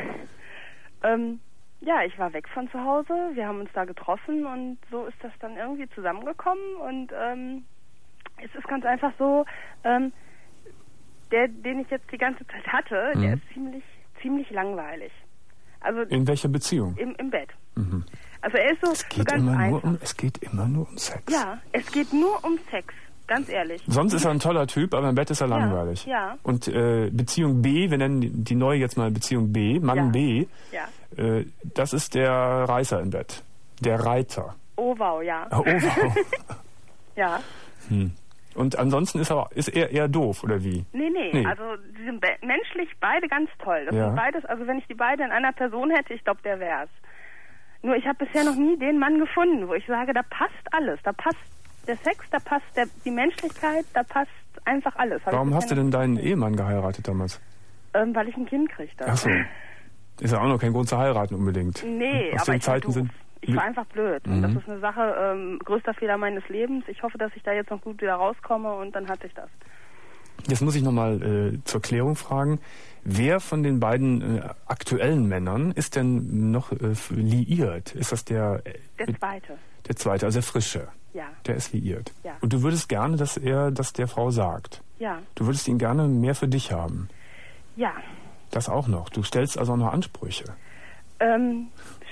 ähm, ja, ich war weg von zu Hause, wir haben uns da getroffen und so ist das dann irgendwie zusammengekommen und ähm, es ist ganz einfach so, ähm, der, den ich jetzt die ganze Zeit hatte, mhm. der ist ziemlich, ziemlich langweilig. Also in welcher Beziehung? Im, im Bett. Mhm. Also er ist so, es geht so ganz immer einfach. nur um, es geht immer nur um Sex. Ja, es geht nur um Sex, ganz ehrlich. Sonst ist er ein toller Typ, aber im Bett ist er langweilig. Ja. ja. Und äh, Beziehung B, wir nennen die neue jetzt mal Beziehung B, Mann ja. B, ja. Äh, das ist der Reißer im Bett. Der Reiter. Oh wow, ja. Oh wow. ja. Hm. Und ansonsten ist er, ist er eher doof, oder wie? Nee, nee, nee. Also die sind be- menschlich beide ganz toll. Das ja. sind beides, also wenn ich die beiden in einer Person hätte, ich glaube, der wär's. Nur ich habe bisher noch nie den Mann gefunden, wo ich sage, da passt alles. Da passt der Sex, da passt der, die Menschlichkeit, da passt einfach alles. Hab Warum hast du denn deinen Ehemann geheiratet damals? Ähm, weil ich ein Kind kriegte. Ach so. Ist ja auch noch kein Grund zu heiraten unbedingt. Nee, Aus aber den ich Zeiten war sind Ich war einfach blöd. Mhm. Und das ist eine Sache, ähm, größter Fehler meines Lebens. Ich hoffe, dass ich da jetzt noch gut wieder rauskomme und dann hatte ich das. Jetzt muss ich nochmal äh, zur Klärung fragen. Wer von den beiden äh, aktuellen Männern ist denn noch äh, liiert? Ist das der... Äh, der zweite. Der zweite, also der Frische. Ja. Der ist liiert. Ja. Und du würdest gerne, dass er das der Frau sagt. Ja. Du würdest ihn gerne mehr für dich haben. Ja. Das auch noch. Du stellst also auch noch Ansprüche. Ähm,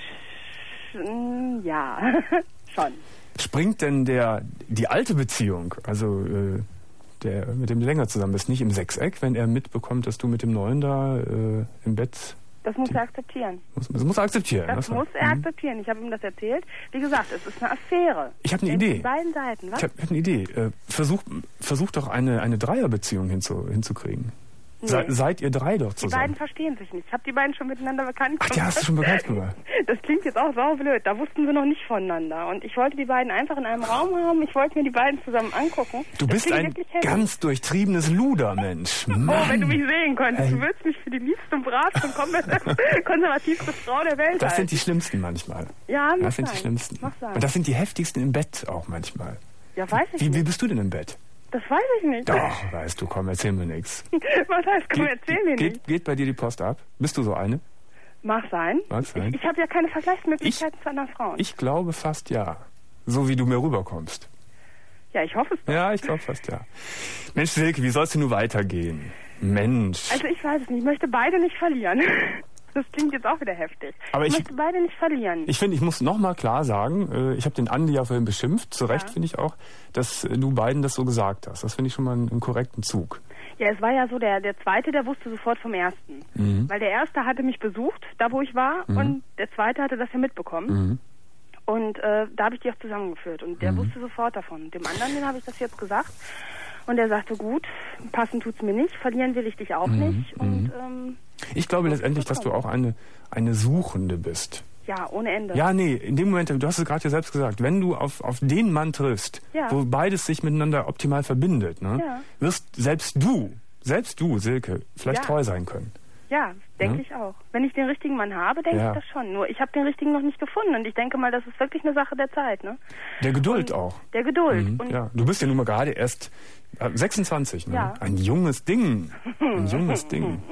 sch- ja, schon. Springt denn der die alte Beziehung, also äh, der mit dem du länger zusammen bist, nicht im Sechseck, wenn er mitbekommt, dass du mit dem Neuen da äh, im Bett... Das muss er akzeptieren. Muss, das muss er akzeptieren. Das, das muss er mhm. akzeptieren. Ich habe ihm das erzählt. Wie gesagt, es ist eine Affäre. Ich habe eine Idee. Von beiden Seiten, was? Ich habe hab eine Idee. Äh, versuch, versuch doch eine, eine Dreierbeziehung hinzu, hinzukriegen. Nee. Se, seid ihr drei doch Die zusammen? beiden verstehen sich nicht. Ich habe die beiden schon miteinander bekannt gemacht. Ach, die hast du schon bekannt gemacht? Das klingt jetzt auch saublöd. Da wussten sie noch nicht voneinander. Und ich wollte die beiden einfach in einem Raum haben. Ich wollte mir die beiden zusammen angucken. Du das bist ein ganz durchtriebenes Ludermensch. Oh, wenn du mich sehen könntest. Hey. Du würdest mich für die liebste und bravste und konservativste Frau der Welt Das halten. sind die Schlimmsten manchmal. Ja, Das sind die Schlimmsten. Und das sind die heftigsten im Bett auch manchmal. Ja, weiß ich wie, nicht. Wie bist du denn im Bett? Das weiß ich nicht. Doch, weißt du, komm, erzähl mir nichts. Was heißt, komm, geht, erzähl mir geht, nicht. Geht bei dir die Post ab? Bist du so eine? Mag sein. Mag sein. Ich, ich habe ja keine Vergleichsmöglichkeiten ich, zu anderen Frauen. Ich glaube fast ja. So wie du mir rüberkommst. Ja, ich hoffe es doch. Ja, ich glaube fast, ja. Mensch, Silke, wie soll es denn nun weitergehen? Mensch. Also ich weiß es nicht. Ich möchte beide nicht verlieren. Das klingt jetzt auch wieder heftig. Aber ich, ich möchte beide nicht verlieren. Ich finde, ich muss nochmal klar sagen, ich habe den Andi ja vorhin beschimpft, zu Recht ja. finde ich auch, dass du beiden das so gesagt hast. Das finde ich schon mal einen, einen korrekten Zug. Ja, es war ja so, der, der Zweite, der wusste sofort vom Ersten. Mhm. Weil der Erste hatte mich besucht, da wo ich war, mhm. und der Zweite hatte das ja mitbekommen. Mhm. Und äh, da habe ich die auch zusammengeführt. Und der mhm. wusste sofort davon. Dem anderen, den habe ich das jetzt gesagt. Und er sagte, gut, passen tut's mir nicht, verlieren will ich dich auch mhm. nicht. Und, ähm, ich glaube letztendlich, dass du auch eine, eine Suchende bist. Ja, ohne Ende. Ja, nee, in dem Moment, du hast es gerade ja selbst gesagt, wenn du auf, auf den Mann triffst, ja. wo beides sich miteinander optimal verbindet, ne, ja. wirst selbst du, selbst du, Silke, vielleicht ja. treu sein können. Ja, denke ja? ich auch. Wenn ich den richtigen Mann habe, denke ja. ich das schon. Nur ich habe den richtigen noch nicht gefunden und ich denke mal, das ist wirklich eine Sache der Zeit. Ne? Der Geduld und auch. Der Geduld. Mhm. Und ja. Du bist ja nun mal gerade erst sechsundzwanzig, ne? Ja. Ein junges Ding. Ein junges Ding.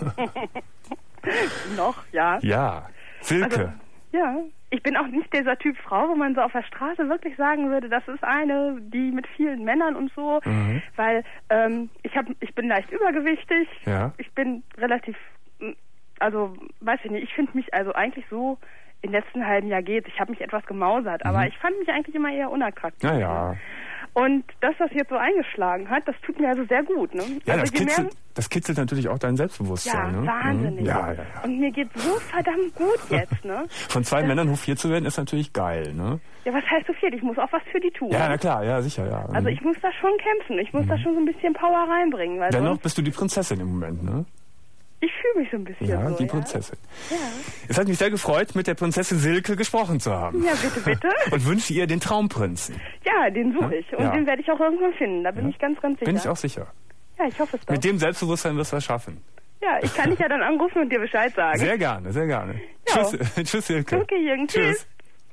Noch, ja. Ja. Silke. Also, ja, ich bin auch nicht dieser Typ Frau, wo man so auf der Straße wirklich sagen würde, das ist eine, die mit vielen Männern und so, mhm. weil ähm, ich hab, ich bin leicht übergewichtig, ja. ich bin relativ, also weiß ich nicht, ich finde mich also eigentlich so, im letzten halben Jahr geht's, ich habe mich etwas gemausert, mhm. aber ich fand mich eigentlich immer eher unattraktiv. Ja, ja. Und dass das jetzt so eingeschlagen hat, das tut mir also sehr gut. Ne? Ja, also das, kitzelt, mehr, das kitzelt natürlich auch dein Selbstbewusstsein. Ja, ne? wahnsinnig. Mhm. Ja, ja, ja. Und mir geht's so verdammt gut jetzt. Ne? Von zwei das, Männern hofiert zu werden, ist natürlich geil. Ne? Ja, was heißt hofiert? Ich muss auch was für die tun. Ja, na klar, ja, sicher. Ja. Also ich muss da schon kämpfen. Ich muss mhm. da schon so ein bisschen Power reinbringen. Weil Dennoch sonst bist du die Prinzessin im Moment, ne? Ich fühle mich so ein bisschen ja, so, die ja. Prinzessin. Ja. Es hat mich sehr gefreut, mit der Prinzessin Silke gesprochen zu haben. Ja, bitte, bitte. Und wünsche ihr den Traumprinzen. Ja, den suche ich. Und ja. den werde ich auch irgendwann finden. Da bin ja. ich ganz, ganz sicher. Bin ich auch sicher. Ja, ich hoffe es doch. Mit dem Selbstbewusstsein wirst du es schaffen. Ja, ich kann dich ja dann anrufen und dir Bescheid sagen. Sehr gerne, sehr gerne. Ja. Tschüss, tschüss Silke. Okay, Jürgen, tschüss. tschüss.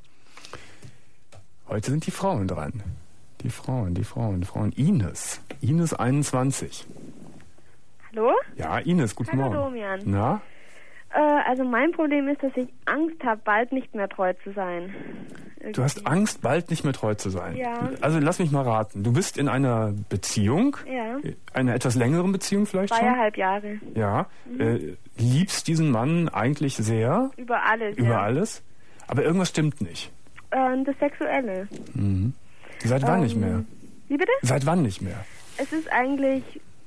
Heute sind die Frauen dran. Die Frauen, die Frauen, die Frauen. Ines. Ines einundzwanzig. Hallo? Ja, Ines, guten Hallo, Morgen. Domian. Na? Äh, also mein Problem ist, dass ich Angst habe, bald nicht mehr treu zu sein. Irgendwie. Du hast Angst, bald nicht mehr treu zu sein? Ja. Also lass mich mal raten. Du bist in einer Beziehung? Ja. Einer etwas längeren Beziehung vielleicht schon? Zweieinhalb Jahre. Ja. Mhm. Äh, liebst diesen Mann eigentlich sehr? Über alles, Über ja. alles? Aber irgendwas stimmt nicht. Äh, das Sexuelle. Mhm. Seit wann ähm, nicht mehr? Wie bitte? Seit wann nicht mehr? Es ist eigentlich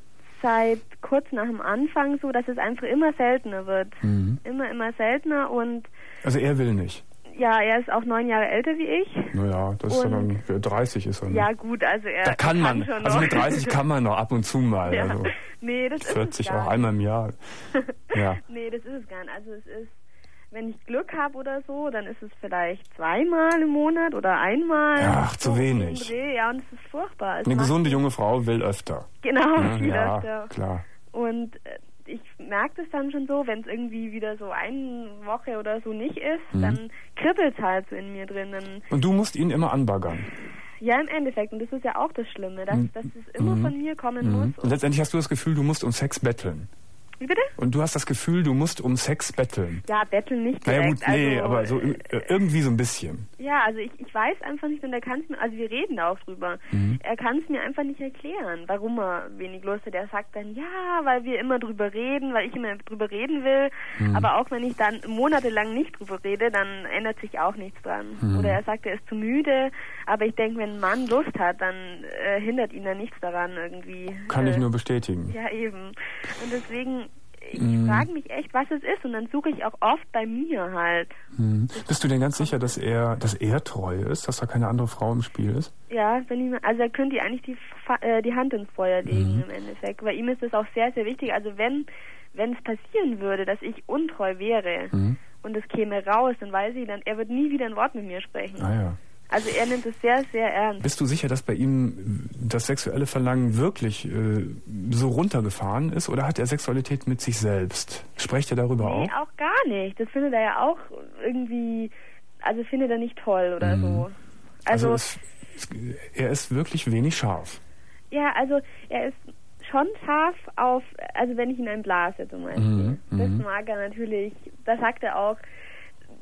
seit kurz nach dem Anfang so, dass es einfach immer seltener wird. Mhm. Immer, immer seltener und... Also er will nicht? Ja, er ist auch neun Jahre älter wie ich. Naja, das ist dann, für dreißig ist er. Ne? Ja gut, also er Da kann er man, kann schon also noch. mit dreißig kann man noch ab und zu mal. Ja. Also nee, das vierzig ist es gar auch einmal im Jahr. Ja. Nee, das ist es gar nicht. Also es ist, wenn ich Glück habe oder so, dann ist es vielleicht zweimal im Monat oder einmal. Ach, zu so wenig. Dreh. Ja, und es ist furchtbar. Es Eine gesunde junge Frau will öfter. Genau, ja, viel ja, öfter. Klar. Und äh, ich merke das dann schon so, wenn es irgendwie wieder so eine Woche oder so nicht ist, mhm. dann kribbelt es halt so in mir drin. Dann und du musst ihn immer anbaggern. Ja, im Endeffekt. Und das ist ja auch das Schlimme, dass, mhm. dass es immer mhm. von mir kommen mhm. muss. Und, und letztendlich hast du das Gefühl, du musst um Sex betteln. Wie bitte? Und du hast das Gefühl, du musst um Sex betteln. Ja, betteln nicht direkt. Naja gut, nee, also, aber so äh, irgendwie so ein bisschen. Ja, also ich, ich weiß einfach nicht und er kann es mir, also wir reden auch drüber, mhm. er kann es mir einfach nicht erklären, warum er wenig Lust hat. Er sagt dann, ja, weil wir immer drüber reden, weil ich immer drüber reden will, mhm. aber auch wenn ich dann monatelang nicht drüber rede, dann ändert sich auch nichts dran. Mhm. Oder er sagt, er ist zu müde, aber ich denke, wenn ein Mann Lust hat, dann äh, hindert ihn da nichts daran irgendwie. Kann äh, ich nur bestätigen. Ja, eben. Und deswegen... Ich mm. frage mich echt, was es ist und dann suche ich auch oft bei mir halt. Mm. Bist du denn ganz sicher, dass er, dass er treu ist, dass da keine andere Frau im Spiel ist? Ja, bin ich mir, also er könnte eigentlich die, äh, die Hand ins Feuer legen mm. im Endeffekt. Bei ihm ist das auch sehr, sehr wichtig. Also wenn wenn es passieren würde, dass ich untreu wäre mm. und es käme raus, dann weiß ich, dann er wird nie wieder ein Wort mit mir sprechen. Ah ja. Also er nimmt es sehr, sehr ernst. Bist du sicher, dass bei ihm das sexuelle Verlangen wirklich äh, so runtergefahren ist oder hat er Sexualität mit sich selbst? Sprecht er darüber nee, auch? Nee, auch gar nicht. Das findet er ja auch irgendwie, also findet er nicht toll oder mhm. so. Also, also es, es, er ist wirklich wenig scharf. Ja, also er ist schon scharf auf, also wenn ich ihn einblase zum Beispiel. Mhm. Das mag er natürlich, da sagt er auch,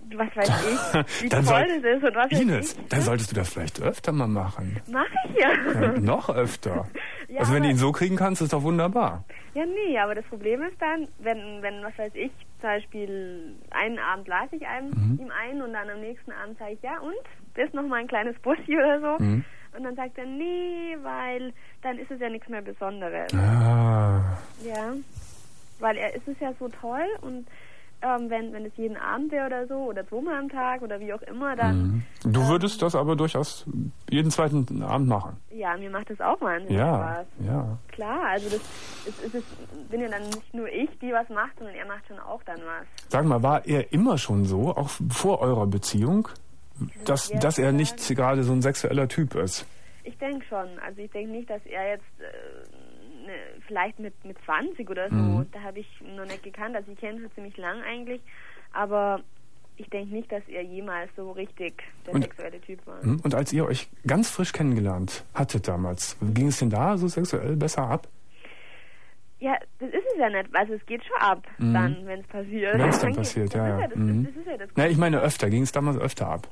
was weiß ich, wie dann toll soll, das ist und was Ines, weiß ich. dann solltest du das vielleicht öfter mal machen. Mach ich ja. ja noch öfter. Ja, also wenn du ihn so kriegen kannst, ist doch wunderbar. Ja, nee, aber das Problem ist dann, wenn, wenn was weiß ich, zum Beispiel einen Abend lasse ich einem, mhm. ihm ein und dann am nächsten Abend sage ich, ja und, bist noch mal ein kleines Bussi oder so. Mhm. Und dann sagt er, nee, weil dann ist es ja nichts mehr Besonderes. Ah. Ja, weil er ist es ja so toll und ähm, wenn, wenn es jeden Abend wäre oder so oder zweimal am Tag oder wie auch immer, dann... Mhm. Du ähm, würdest das aber durchaus jeden zweiten Abend machen. Ja, mir macht das auch wahnsinnig ja, Spaß. Ja, klar, also das ist, ist, ist, bin ja dann nicht nur ich, die was macht, sondern er macht schon auch dann was. Sag mal, war er immer schon so, auch vor eurer Beziehung, dass, dass er nicht gerade so ein sexueller Typ ist? Ich denke schon. Also ich denke nicht, dass er jetzt äh, ne, vielleicht mit, mit zwanzig oder so, mhm. da habe ich noch nicht gekannt, also ich kenne ihn schon ziemlich lang eigentlich, aber ich denke nicht, dass er jemals so richtig der und, sexuelle Typ war. Und als ihr euch ganz frisch kennengelernt hattet damals, ging es denn da so sexuell besser ab? Ja, das ist es ja nicht. Also es geht schon ab, mhm. dann, wenn es passiert. Wenn es dann passiert, ja. ja. Das, mhm. das, das ist ja das. Na, ich meine öfter. Ging es damals öfter ab?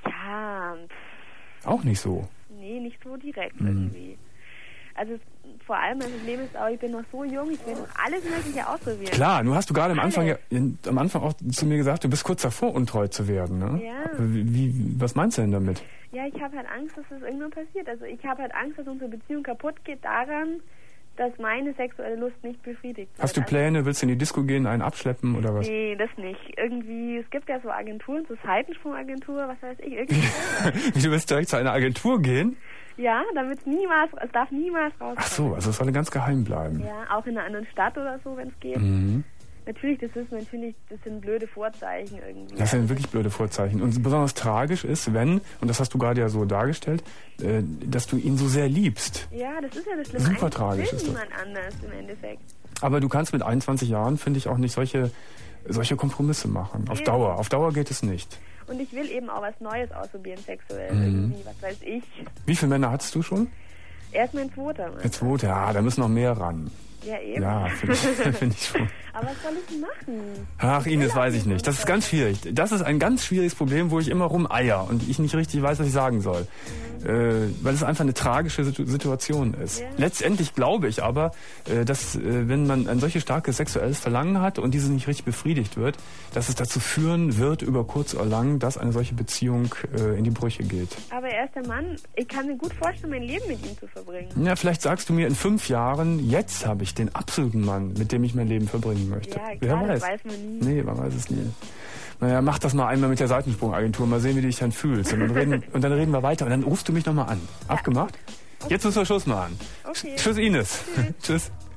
Ja. Pff. Auch nicht so? Nee, nicht so direkt mhm. irgendwie. Also vor allem, mein Problem ist auch, ich bin noch so jung, ich will noch alles Mögliche ausprobieren. Klar, nur hast du gerade am Anfang, ja, am Anfang auch zu mir gesagt, du bist kurz davor, untreu zu werden, ne? Ja. Wie, wie, was meinst du denn damit? Ja, ich habe halt Angst, dass das irgendwann passiert. Also ich habe halt Angst, dass unsere Beziehung kaputt geht daran, dass meine sexuelle Lust nicht befriedigt wird. Hast du Pläne? Willst du in die Disco gehen, einen abschleppen oder was? Nee, das nicht. Irgendwie, es gibt ja so Agenturen, so Seitensprungagentur, was weiß ich, irgendwie. Du willst direkt zu einer Agentur gehen? Ja, damit es niemals, es darf niemals rauskommen. Ach so, also es soll ganz geheim bleiben. Ja, auch in einer anderen Stadt oder so, wenn es geht. Mhm. Natürlich, das ist natürlich, das sind blöde Vorzeichen irgendwie. Das sind wirklich blöde Vorzeichen. Und besonders tragisch ist, wenn, und das hast du gerade ja so dargestellt, äh, dass du ihn so sehr liebst. Ja, das ist ja das Schlimme. Super Eigentlich tragisch ist das. niemand anders im Endeffekt. Aber du kannst mit einundzwanzig Jahren, finde ich, auch nicht solche, solche Kompromisse machen. Auf ja. Dauer. Auf Dauer geht es nicht. Und ich will eben auch was Neues ausprobieren, sexuell. Mhm. Irgendwie, was weiß ich. Wie viele Männer hattest du schon? Erst mein zweiter. Der zweite, ja, da müssen noch mehr ran. Ja, eben. Ja, finde ich, find ich schon. Aber was soll ich machen? Ach, Ines, weiß ich nicht. Das ist ganz schwierig. Das ist ein ganz schwieriges Problem, wo ich immer rumeier und ich nicht richtig weiß, was ich sagen soll. Mhm. Äh, weil es einfach eine tragische Situation ist. Ja. Letztendlich glaube ich aber, äh, dass äh, wenn man ein solches starkes sexuelles Verlangen hat und dieses nicht richtig befriedigt wird, dass es dazu führen wird, über kurz oder lang, dass eine solche Beziehung äh, in die Brüche geht. Aber er ist der Mann, ich kann mir gut vorstellen, mein Leben mit ihm zu verbringen. Ja, vielleicht sagst du mir in fünf Jahren, jetzt habe ich den absoluten Mann, mit dem ich mein Leben verbringen möchte. Ja, klar, wer weiß. Das weiß man nie. Nee, man weiß es nie. Naja, mach das mal einmal mit der Seitensprungagentur, mal sehen, wie du dich dann fühlst. Und dann reden, und dann reden wir weiter und dann rufst du mich nochmal an. Ja. Abgemacht? Okay. Jetzt müssen wir Schluss machen. Okay. Tschüss, Ines. Tschüss. Tschüss.